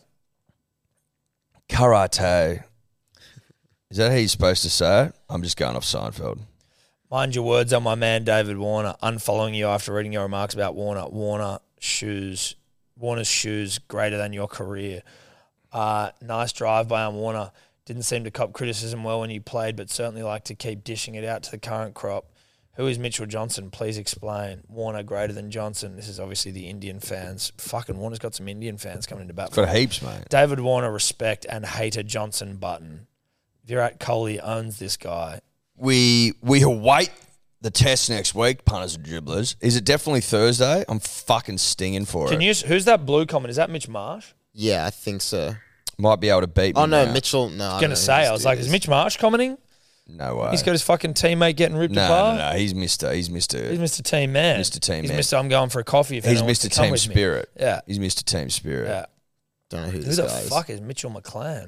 Karate. Is that how you're supposed to say it? I'm just going off Seinfeld. Mind your words on my man David Warner. Unfollowing you after reading your remarks about Warner. Warner's shoes greater than your career. Nice drive by on Warner. Didn't seem to cop criticism well when you played, but certainly like to keep dishing it out to the current crop. Who is Mitchell Johnson? Please explain. Warner greater than Johnson. This is obviously the Indian fans. Fucking Warner's got some Indian fans coming into bat. Got heaps, mate. David Warner, respect, and hater Johnson button. Virat Kohli owns this guy. We await the test next week, punters and dribblers. Is it definitely Thursday? I'm fucking stinging for it. Who's that blue comment? Is that Mitch Marsh? Yeah, I think so. Might be able to beat me. Oh, no, now. Mitchell. No, I was going to say, I was like, is Mitch Marsh commenting? No way. He's got his fucking teammate getting ripped no, apart. no. He's Mr. He's Mr. Team Man. Mr. Team He's Man. Mr. I'm going for a coffee. If He's anyone wants Mr. to come Team with me. Spirit. Yeah. He's Mr. Team Spirit. Yeah. Don't know who Who this the guy is. fuck is Mitchell McClan?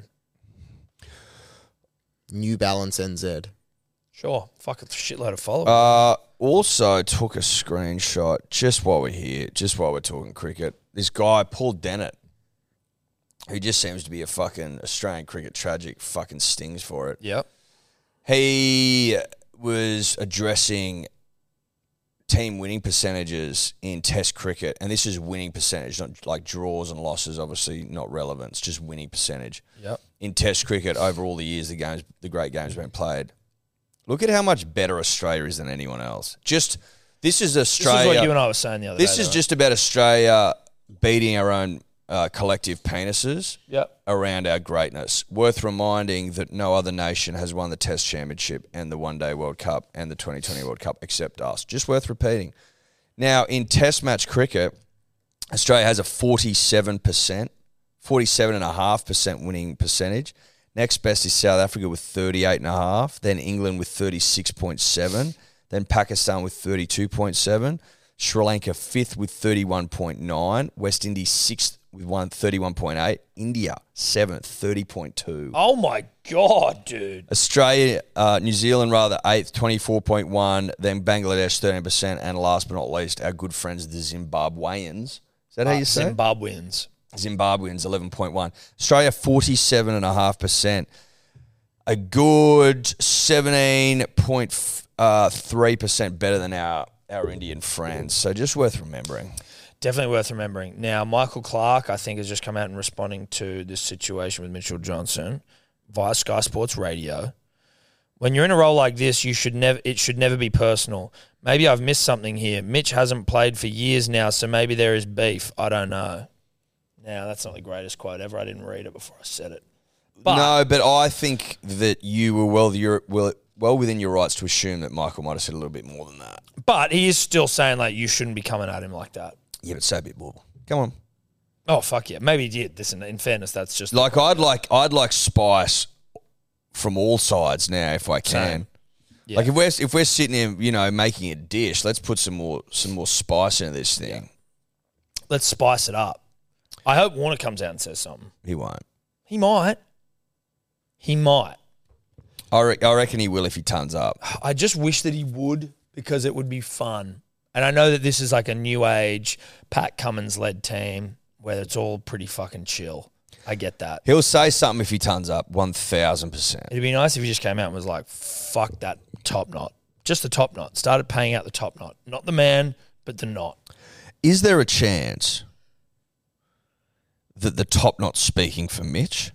New Balance NZ. Sure. Fuck a shitload of followers. Also took a screenshot just while we're here, just while we're talking cricket. This guy, Paul Dennett, who just seems to be a fucking Australian cricket tragic, fucking stings for it. Yep. He was addressing team winning percentages in Test cricket, and this is winning percentage, not like draws and losses, obviously not relevant. It's just winning percentage. Yep. In Test cricket, over all the years, the great games have been played. Look at how much better Australia is than anyone else. This is Australia. This is what you and I were saying the other day. This is just about Australia beating our own collective penises around our greatness. Worth reminding that no other nation has won the Test Championship and the One Day World Cup and the 2020 World Cup except us. Just worth repeating. Now, in Test match cricket, Australia has a 47.5% winning percentage. Next best is South Africa with 38.5%, then England with 36.7%, then Pakistan with 32.7%, Sri Lanka 5th with 31.9%, West Indies 6th with 31.8%, India 7th, 30.2%. Oh my God, dude. Australia, New Zealand rather 8th, 24.1%, then Bangladesh 13%, and last but not least, our good friends the Zimbabweans. Is that how you say it? Zimbabweans. Zimbabweans 11.1%. Australia 47.5%. A good 17.3% better than our Indian friends. So just worth remembering. Definitely worth remembering. Now, Michael Clark, I think, has just come out and responding to this situation with Mitchell Johnson via Sky Sports Radio. When you're in a role like this, it should never be personal. Maybe I've missed something here. Mitch hasn't played for years now, so maybe there is beef. I don't know. Now, that's not the greatest quote ever. I didn't read it before I said it. No, but I think that you were well within your rights to assume that Michael might have said a little bit more than that. But he is still saying, like, you shouldn't be coming at him like that. Yeah, but say a bit more. Come on. Oh, fuck yeah. Maybe he did. Listen, in fairness, that's just... Like, I'd like spice from all sides now if I can. Yeah. Like, if we're sitting here, making a dish, let's put some more spice into this thing. Yeah. Let's spice it up. I hope Warner comes out and says something. He won't. He might. I reckon he will if he turns up. I just wish that he would, because it would be fun. And I know that this is like a new age Pat Cummins-led team where it's all pretty fucking chill. I get that. He'll say something if he turns up, 1,000%. It'd be nice if he just came out and was like, fuck that top knot. Just the top knot. Started paying out the top knot. Not the man, but the knot. Is there a chance that the top knot's speaking for Mitch?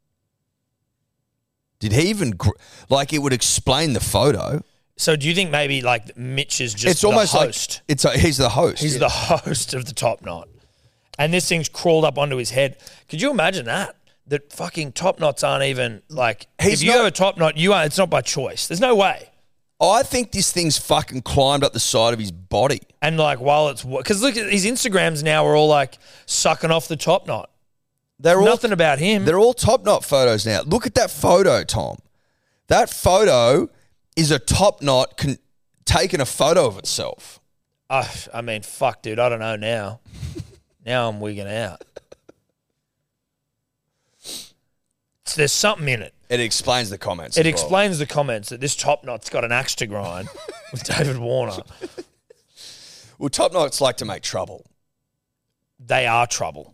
Did he even... it would explain the photo. So do you think maybe, like, Mitch is just It's almost the host? He's the host. He's the host of the top knot. And this thing's crawled up onto his head. Could you imagine that? That fucking top knots aren't even, like... if you have a top knot, it's not by choice. There's no way. I think this thing's fucking climbed up the side of his body. And, like, while it's... Because look, his Instagrams now are all, like, sucking off the top knot. Nothing about him. They're all top knot photos now. Look at that photo, Tom. That photo is a top knot taking a photo of itself. I mean, fuck, dude. I don't know now. Now I'm wigging out. So there's something in it. It explains the comments. It explains the comments that this top knot's got an axe to grind with David Warner. Well, top knots like to make trouble. They are trouble.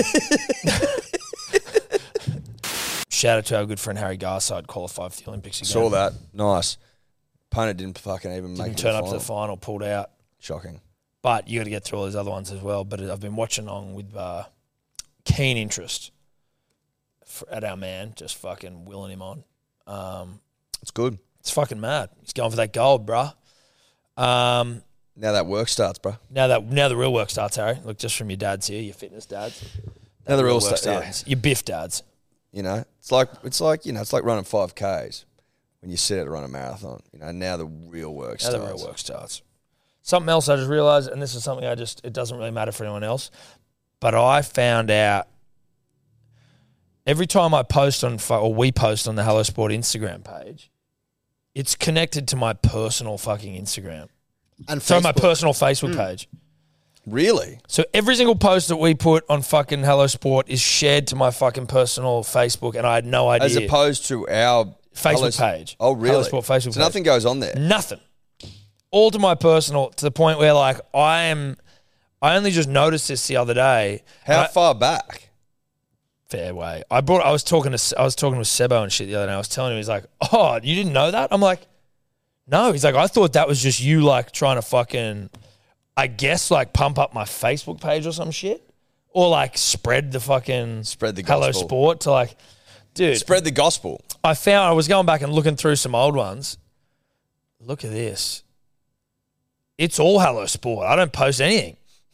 Shout out to our good friend Harry Garside, qualified for the Olympics again. Saw that. Nice. Opponent didn't fucking even make it Didn't turn up to the final, pulled out. Shocking. But you got to get through all these other ones as well. But I've been watching on with keen interest at our man, just fucking willing him on. It's good. It's fucking mad. He's going for that gold, bruh. Now that work starts, bro. Now the real work starts, Harry. Look, just from your dads here, your fitness dads. Now the real work starts. starts. Your biff dads. It's like running 5Ks when you set out to run a marathon. Now the real work starts. Now the real work starts. Something else I just realised, and this is something it doesn't really matter for anyone else, but I found out every time I post we post on the Hello Sport Instagram page, it's connected to my personal fucking Instagram. And so my personal Facebook page. Really? So every single post that we put on fucking Hello Sport is shared to my fucking personal Facebook, and I had no idea. As opposed to our Facebook page. Oh, really? Hello Sport Facebook page. So nothing goes on there? Nothing. All to my personal, to the point where, like, I only just noticed this the other day. How far back? Fair way. I was talking with Sebo and shit the other day. I was telling him, he's like, "Oh, you didn't know that?" I'm like, "No." He's like, "I thought that was just you, like, trying to fucking, I guess, like, pump up my Facebook page or some shit, or like spread the gospel. Hello Sport to, like, dude, spread the gospel." I was going back and looking through some old ones. Look at this. It's all Hello Sport. I don't post anything.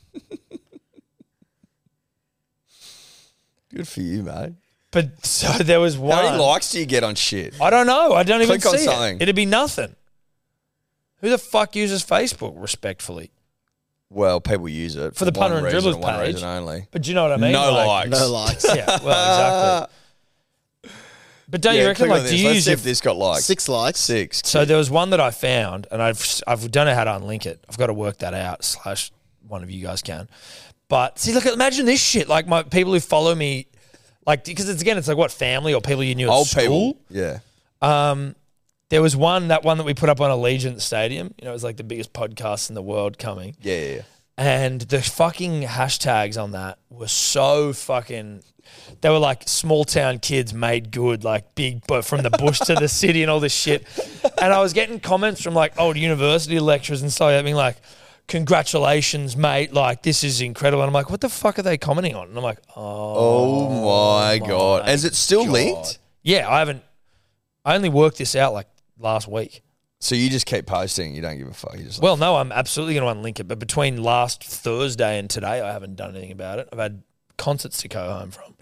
Good for you, mate. But so there was one. How many likes do you get on shit? I don't know. I don't even Click on see something. it. It'd be nothing. Who the fuck uses Facebook, respectfully? Well, people use it For the punter one and reason dribblers and one page. reason only. But do you know what I mean? No likes. No likes. Yeah, well, exactly. But don't you reckon, click on like, do this. you Let's use see your... if this got likes? 6 likes. 6. So there was one that I found, and I don't know how to unlink it. I've got to work that out. / one of you guys can. But see, look, imagine this shit. Like my people who follow me, like because it's like what, family or people you knew at Old school. people. Yeah. There was that one that we put up on Allegiant Stadium. You know, it was like the biggest podcast in the world coming. Yeah. And the fucking hashtags on that were so fucking... They were like small town kids made good, like big, but from the bush to the city and all this shit. And I was getting comments from like old university lecturers and stuff like that being like, congratulations, mate. Like, this is incredible. And I'm like, what the fuck are they commenting on? And I'm like, Oh my God. Is it still linked? Yeah, I only worked this out like last week. So you just keep posting. You don't give a fuck. You just Well, no, I'm absolutely going to unlink it. But between last Thursday and today, I haven't done anything about it. I've had concerts to go home from.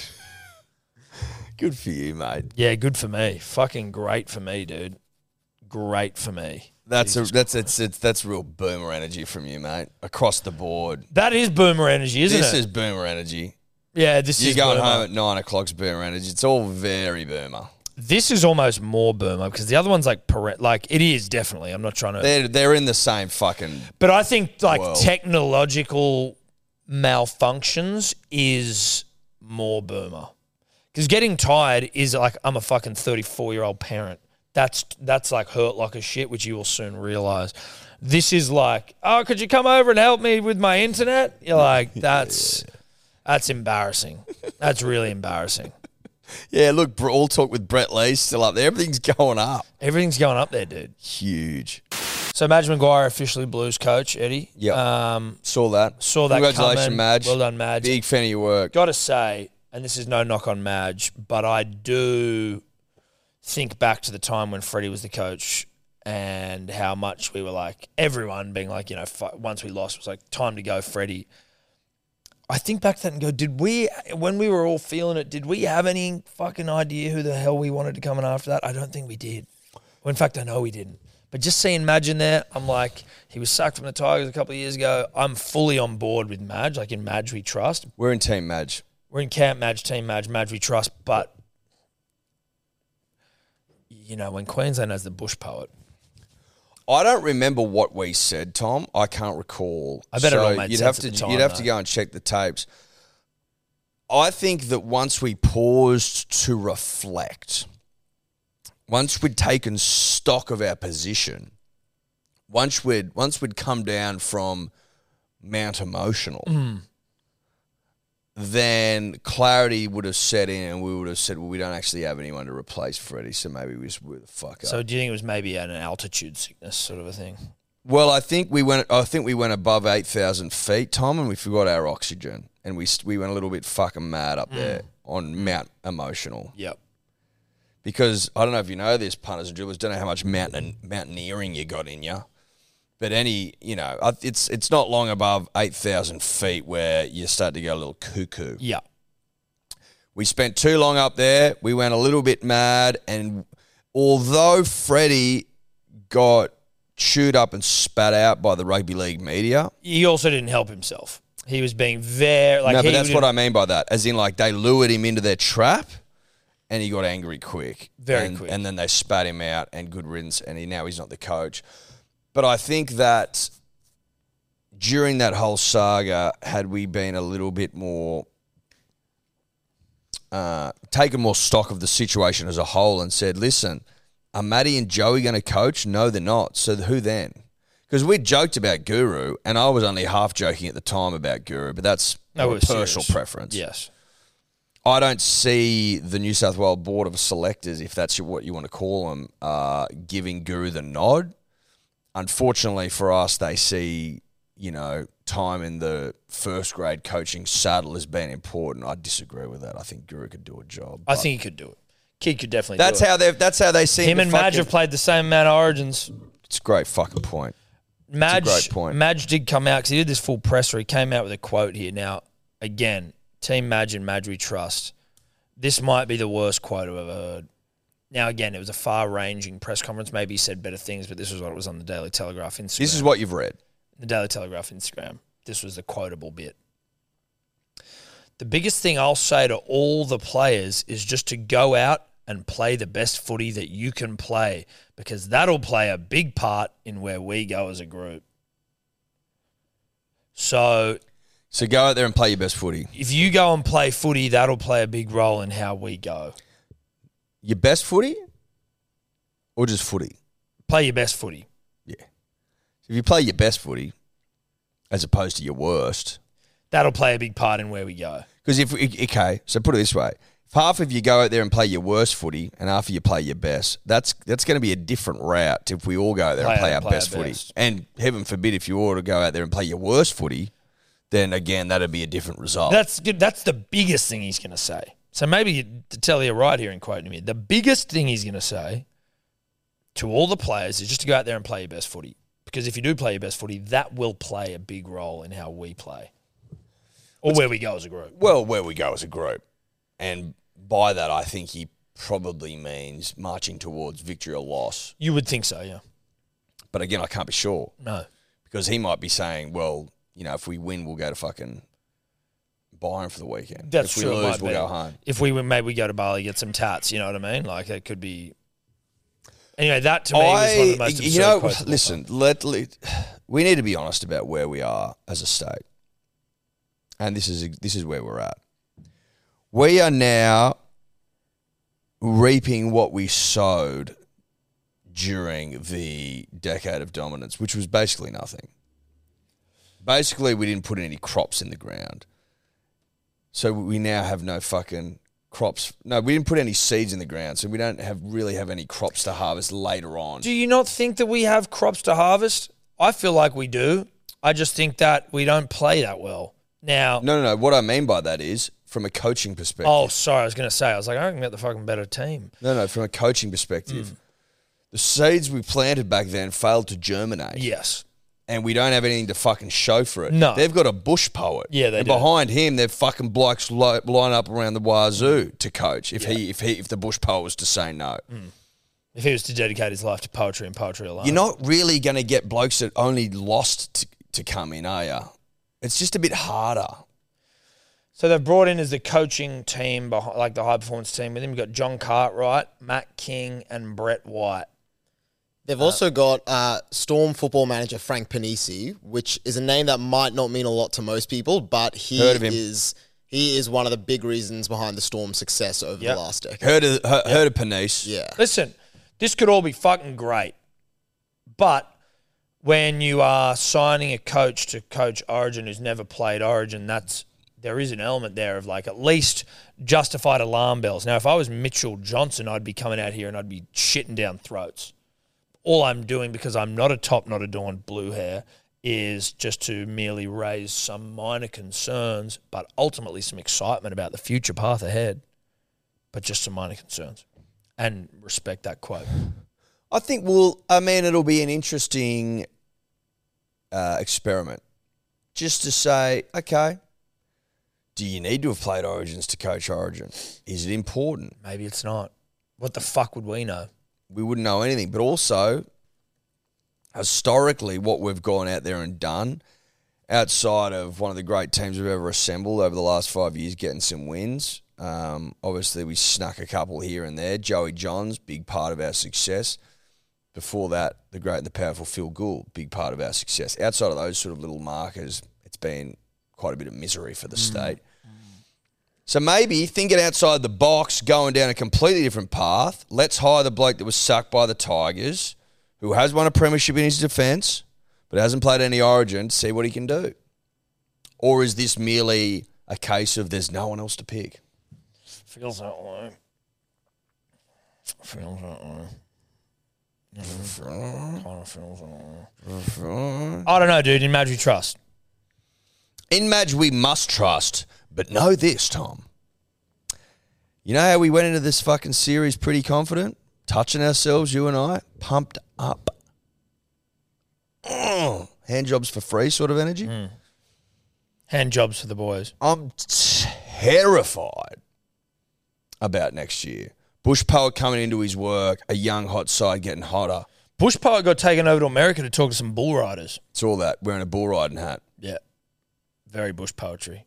Good for you, mate. Yeah, good for me. Fucking great for me, dude. Great for me. That's real boomer energy from you, mate. Across the board. That is boomer energy, isn't This it? is boomer energy. Yeah, this You're is going boomer. home at 9 o'clock's boomer energy. It's all very boomer. This is almost more boomer because the other one's like it is definitely. I'm not trying to. They're in the same fucking. But I think like world. technological malfunctions is more boomer. Because getting tired is like, I'm a fucking 34-year-old parent. That's like hurt like a shit, which you will soon realize. This is like, oh, could you come over and help me with my internet? You're like, that's embarrassing. That's really embarrassing. Yeah, look, all talk with Brett Lee's still up there. Everything's going up. Everything's going up there, dude. Huge. So Madge Maguire officially Blues coach, Eddie. Yeah. Saw that. Congratulations, coming. Madge. Well done, Madge. Big fan of your work. Got to say, and this is no knock on Madge, but I do think back to the time when Freddie was the coach and how much we were like, everyone being like, you know, once we lost, it was like, time to go, Freddie. I think back to that and go, when we were all feeling it, did we have any fucking idea who the hell we wanted to come in after that? I don't think we did. Well, in fact, I know we didn't. But just seeing Madge in there, I'm like, he was sacked from the Tigers a couple of years ago. I'm fully on board with Madge. Like in Madge, we trust. We're in Team Madge. We're in Camp Madge, Team Madge, Madge, we trust. But, you know, when Queensland has the bush poet. I don't remember what we said, Tom. I can't recall. I bet it all made you'd sense have to at the time, you'd have to though. go and check the tapes. I think that once we paused to reflect, once we'd taken stock of our position, once we'd come down from Mount Emotional, then clarity would have set in and we would have said, well, we don't actually have anyone to replace Freddie, so maybe we just blew the fuck up. So do you think it was maybe an altitude sickness sort of a thing? Well, I think we went above 8,000 feet, Tom, and we forgot our oxygen, and we went a little bit fucking mad up there on Mount Emotional. Yep. Because I don't know if you know this, punters and dribblers, don't know how much mountaineering you got in you. But it's not long above 8,000 feet where you start to go a little cuckoo. Yeah. We spent too long up there. We went a little bit mad. And although Freddie got chewed up and spat out by the rugby league media. He also didn't help himself. He was being very... No, but that's what I mean by that. As in, like, they lured him into their trap and he got angry quick. Very quick. And then they spat him out and good riddance, and now he's not the coach. But I think that during that whole saga, had we been a little bit more, taken more stock of the situation as a whole and said, listen, are Matty and Joey going to coach? No, they're not. So who then? Because we joked about Guru, and I was only half joking at the time about Guru, but that's a personal serious preference. Yes. I don't see the New South Wales Board of Selectors, if that's what you want to call them, giving Guru the nod. Unfortunately for us, they see, time in the first grade coaching saddle as being important. I disagree with that. I think Guru could do a job. I think he could do it. Kid could definitely That's do it. That's how they see Him and Madge have played the same amount of Origins. It's a great fucking point. Madge, it's a great point. Madge did come out because he did this full presser. He came out with a quote here. Now, again, Team Madge and Madge we trust. This might be the worst quote I've ever heard. Now, again, it was a far-ranging press conference. Maybe he said better things, but this is what it was on the Daily Telegraph Instagram. This is what you've read. the Daily Telegraph Instagram. This was the quotable bit. The biggest thing I'll say to all the players is just to go out and play the best footy that you can play, because that'll play a big part in where we go as a group. So go out there and play your best footy. if you go and play footy, that'll play a big role in how we go. Your best footy or just footy? Play your best footy. Yeah. If you play your best footy as opposed to your worst. That'll play a big part in where we go. Because so put it this way. If half of you go out there and play your worst footy and half of you play your best, that's going to be a different route to if we all go out there and play our best footy. And heaven forbid if you ought to go out there and play your worst footy, then again, that'd be a different result. That's good. That's the biggest thing he's going to say. So maybe to tell you right here and quoting him, the biggest thing he's going to say to all the players is just to go out there and play your best footy. Because if you do play your best footy, that will play a big role in how we play. Or where we go as a group. Well, where we go as a group. And by that, I think he probably means marching towards victory or loss. You would think so, yeah. But again, I can't be sure. No. Because he might be saying, well, if we win, we'll go to fucking Byron for the weekend. That's if true. we It lose, might we'll be. go home. If we win, maybe we go to Bali, get some tats, you know what I mean? Like, it could be... Anyway, that to me was one of the most absurd quotes of all listen, time. we need to be honest about where we are as a state. And this is where we're at. We are now reaping what we sowed during the decade of dominance, which was basically nothing. Basically, we didn't put any crops in the ground. So we now have no fucking crops. No, we didn't put any seeds in the ground, so we don't really have any crops to harvest later on. Do you not think that we have crops to harvest? I feel like we do. I just think that we don't play that well. Now, No. What I mean by that is, from a coaching perspective. oh, sorry, I was going to say, I was like, I reckon we got the fucking better team. No, from a coaching perspective. The seeds we planted back then failed to germinate. Yes. And we don't have anything to fucking show for it. No. They've got a bush poet. Yeah, they and do. behind him, they're fucking blokes line up around the wazoo to coach if the bush poet was to say no. If he was to dedicate his life to poetry and poetry alone. You're not really going to get blokes that only lost to come in, are you? It's just a bit harder. So they've brought in as the coaching team, like the high-performance team with him. You've got John Cartwright, Matt King, and Brett White. They've also got Storm football manager Frank Panisi, which is a name that might not mean a lot to most people, but he Heard of him. is one of the big reasons behind the Storm's success over the last decade. Heard of Panisse. Yeah. Listen, this could all be fucking great, but when you are signing a coach to coach Origin who's never played Origin, there is an element there of like at least justified alarm bells. Now, if I was Mitchell Johnson, I'd be coming out here and I'd be shitting down throats. All I'm doing, because I'm not a top, not adorned blue hair, is just to merely raise some minor concerns, but ultimately some excitement about the future path ahead, but just some minor concerns. And respect that quote. I think it'll be an interesting experiment. Just to say, okay, do you need to have played Origins to coach Origin? Is it important? Maybe it's not. What the fuck would we know? We wouldn't know anything. But also, historically, what we've gone out there and done, outside of one of the great teams we've ever assembled over the last 5 years, getting some wins. Obviously, we snuck a couple here and there. Joey Johns, big part of our success. Before that, the great and the powerful Phil Gould, big part of our success. Outside of those sort of little markers, it's been quite a bit of misery for the state. So maybe thinking outside the box, going down a completely different path. Let's hire the bloke that was sacked by the Tigers, who has won a premiership in his defence, but hasn't played any Origin, to see what he can do. Or is this merely a case of there's no one else to pick? Feels that way. Feels that way. Kind of feels that way. I don't know, dude. In Madge we trust. In Madge we must trust, but know this, Tom. You know how we went into this fucking series pretty confident? Touching ourselves, you and I, pumped up. Hand jobs for free sort of energy. Hand jobs for the boys. I'm terrified about next year. Bush Poet coming into his work, a young hot side getting hotter. Bush Poet got taken over to America to talk to some bull riders. It's all that, wearing a bull riding hat. Yeah. Very bush poetry.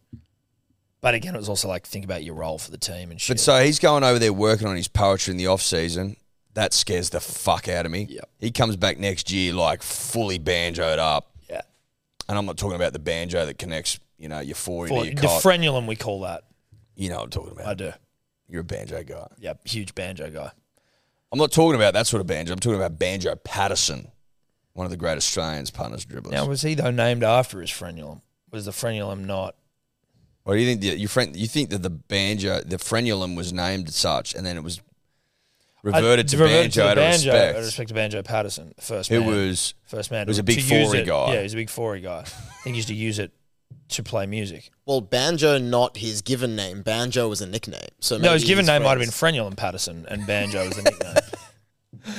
But again, it was also like, think about your role for the team and shit. But so he's going over there working on his poetry in the off-season. That scares the fuck out of me. Yep. He comes back next year like fully banjoed up. Yeah. And I'm not talking about the banjo that connects, your 40 to your The cock. frenulum, we call that. You know what I'm talking about. I do. You're a banjo guy. Yeah, huge banjo guy. I'm not talking about that sort of banjo. I'm talking about Banjo Patterson, one of the great Australians, punters, dribblers. Now, was he, though, named after his frenulum? Was the frenulum not? Or do you think you think that the frenulum was named as such, and then it was reverted to banjo out of respect? Out of respect to Banjo Patterson, first Who man. was First man. was a to big use forey it. guy. Yeah, he was a big forey guy. I think he used to use it to play music. Well, Banjo, not his given name. Banjo was a nickname. So No, his maybe given name might have been friends- Frenulum Patterson, and Banjo was the nickname.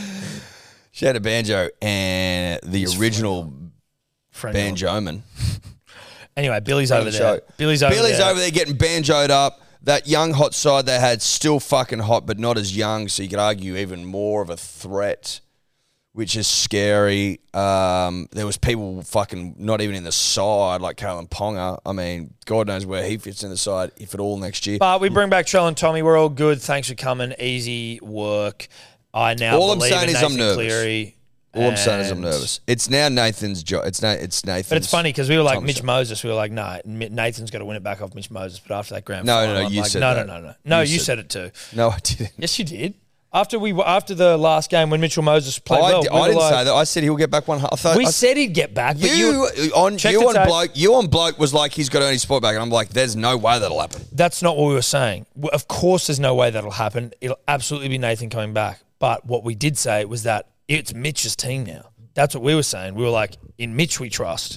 She had a banjo and the original Frenulum. banjoman. Anyway, Billy's over there. Show. Billy's over there. getting banjoed up. That young hot side they had still fucking hot, but not as young, so you could argue even more of a threat, which is scary. There was people fucking not even in the side, like Kalen Ponga. I mean, God knows where he fits in the side, if at all, next year. But we bring back Trell and Tommy. We're all good. Thanks for coming. Easy work. I now All I'm believe saying in is I'm Nathan nervous. Cleary. All I'm saying is I'm and- nervous. It's now Nathan's job. It's Nathan's. But it's funny because we were like Thomas. Mitch Moses. We were like, no, Nathan's got to win it back off Mitch Moses. But after that grand No, final, no, I'm you like, said no, that. no. No, You you said- said it too. No, I didn't. Yes, you did. After the last game when Mitchell Moses played well, we I were didn't like, say that. I said he'll get back one. I thought We said he'd get back, but you on check you the on tape. bloke. You on bloke was like he's got to earn his spot back, and I'm like, there's no way that'll happen. That's not what we were saying. Of course, there's no way that'll happen. It'll absolutely be Nathan coming back. But what we did say was that it's Mitch's team now. That's what we were saying. We were like, in Mitch we trust.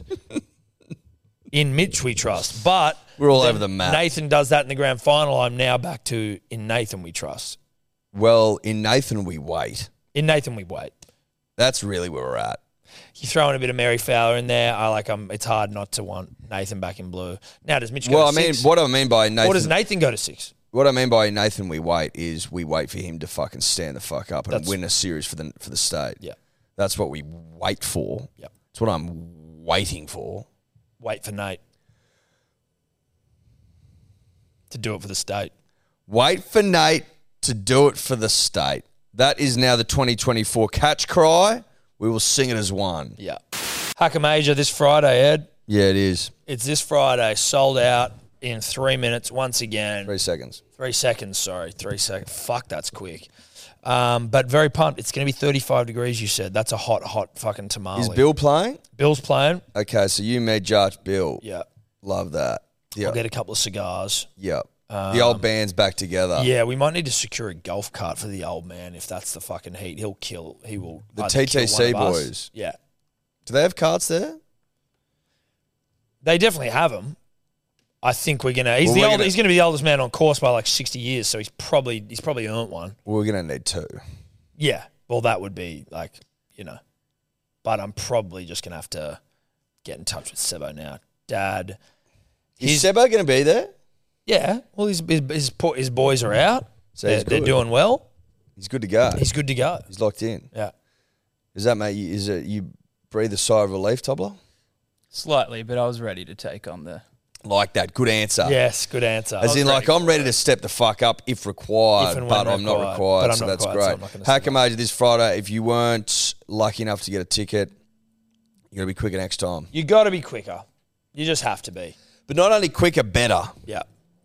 In Mitch we trust. But We're all then over the map. Nathan does that in the grand final. I'm now back to in Nathan we trust. Well, in Nathan we wait. In Nathan we wait. That's really where we're at. You throw in a bit of Mary Fowler in there. It's hard not to want Nathan back in blue. Now does Mitch go Well, to I mean, six? what I mean by Nathan, Or does Nathan go to 6? what I mean by Nathan we wait is we wait for him to fucking stand the fuck up and That's- win a series for the state. Yeah. That's what we wait for. Yep. That's what I'm waiting for. Wait for Nate to do it for the state. Wait for Nate to do it for the state. That is now the 2024 catch cry. We will sing it as one. Yeah. Hacker Major this Friday, Ed. Yeah, it is. It's this Friday, sold out in 3 minutes once again. 3 seconds. 3 seconds, sorry. 3 seconds. Fuck, that's quick. But very pumped. It's going to be 35 degrees, you said. That's a hot fucking tamale. Is Bill playing? Bill's playing. Okay, so you made Judge Bill. Yeah. Love that. Yeah. I'll get a couple of cigars. Yeah. The old band's back together. Yeah, we might need to secure a golf cart for the old man if that's the fucking heat. He will. The either kill TTC one of us. boys. Yeah. Do they have carts there? They definitely have him. I think we're gonna. He's Well, He's gonna be the oldest man on course by like 60 years, so he's probably earned one. We're going to need 2. Yeah. Well, that would be like but I'm probably just gonna have to get in touch with Sebo now. Dad. Is Sebo going to be there? Yeah. Well, his boys are out. So he's They're good. doing well. He's good to go. He's good to go. He's locked in. Yeah. Is that, mate? Is it you breathe a sigh of relief, Tobler? Slightly, but I was ready to take on the. Like that. Good answer. Yes. Good answer. As in, like, I'm ready to step the fuck up if required, If and but when I'm not required. required, But I'm so not that's required, so great. I'm not gonna say Hacker Major this Friday. If you weren't lucky enough to get a ticket, you're going to be quicker next time. You got to be quicker. You just have to be. But not only quicker, better. Yeah.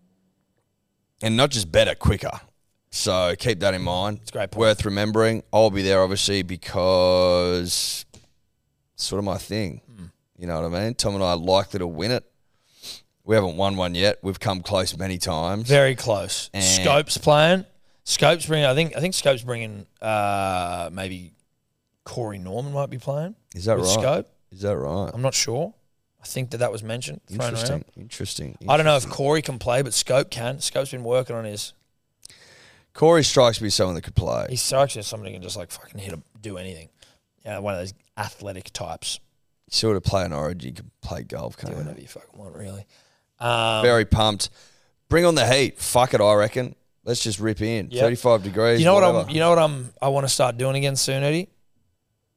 And not just better, quicker. So keep that in mind. It's a great point. Worth remembering. I'll be there, obviously, because it's sort of my thing. You know what I mean? Tom and I are likely to win it. We haven't won one yet. We've come close many times. Very close. And- Scope's playing. Scope's bringing. I think Scope's bringing. Maybe Corey Norman might be playing. Is that with right? Scope. Is that right? I'm not sure. I think that was mentioned. Thrown around. Interesting. I don't know if Corey can play, but Scope can. Scope's been working on his. Corey strikes me as someone that could play. He strikes as somebody who can just like fucking do anything. Yeah, one of those athletic types. Sort of play an origin, you can play golf, Do can't you? whatever you fucking want, really. Very pumped. Bring on the heat. Fuck it, I reckon. Let's just rip in. Yep. 35 degrees. You know whatever. what I want to start doing again soon, Eddie?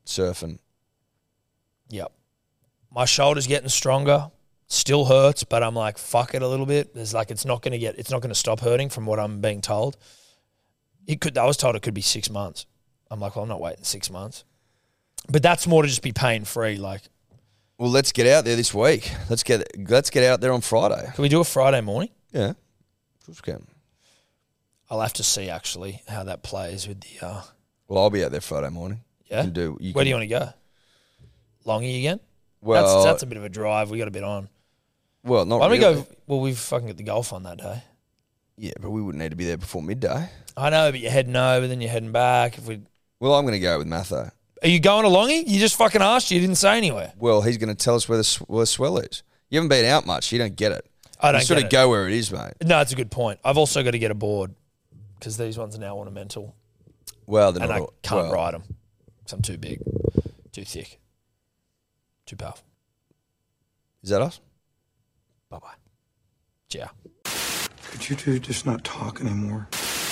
surfing. Yep. My shoulder's getting stronger. Still hurts, but I'm like, fuck it a little bit. There's like, it's not going to stop hurting from what I'm being told. I was told it could be 6 months. I'm like, well, I'm not waiting 6 months. But that's more to just be pain free. Like, Well, let's get out there this week. Let's get out there on Friday. can we do a Friday morning? Yeah. Of course we can. I'll have to see actually how that plays with the. Well, I'll be out there Friday morning. Yeah. Where do you want to go? Longy again? Well, that's a bit of a drive. We got a bit on. Well, not Why don't really. we go? Well, we fucking get the golf on that day. Yeah, but we wouldn't need to be there before midday. I know, but you're heading over, then you're heading back. Well, I'm going to go with Matho. Are you going to Longy? You just fucking asked. You didn't say anywhere. Well, he's going to tell us where the swell is. You haven't been out much. You don't get it. I don't You sort get of it. go where it is, mate. No, it's a good point. I've also got to get a board because these ones are now ornamental, Well, they're and I not. can't well, ride them because I'm too big, too thick, too powerful. Is that us? Bye-bye. Ciao. Could you two just not talk anymore?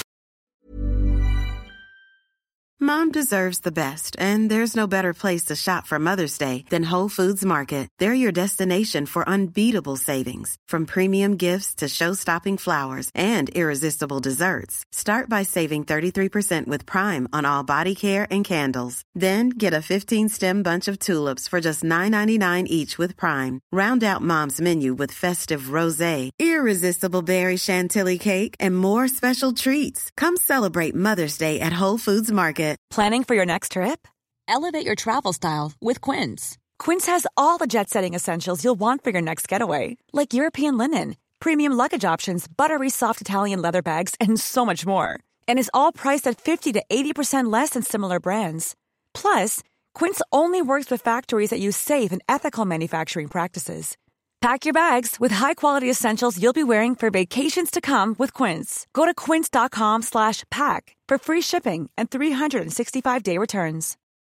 Mom deserves the best, and there's no better place to shop for Mother's Day than Whole Foods Market. They're your destination for unbeatable savings, from premium gifts to show-stopping flowers and irresistible desserts. Start by saving 33% with Prime on all body care and candles. Then get a 15-stem bunch of tulips for just $9.99 each with Prime. Round out Mom's menu with festive rosé, irresistible berry chantilly cake, and more special treats. Come celebrate Mother's Day at Whole Foods Market. Planning for your next trip? Elevate your travel style with Quince. Quince has all the jet-setting essentials you'll want for your next getaway, like European linen, premium luggage options, buttery soft Italian leather bags, and so much more. And is all priced at 50 to 80% less than similar brands. Plus, Quince only works with factories that use safe and ethical manufacturing practices. Pack your bags with high-quality essentials you'll be wearing for vacations to come with Quince. Go to quince.com/pack for free shipping and 365-day returns.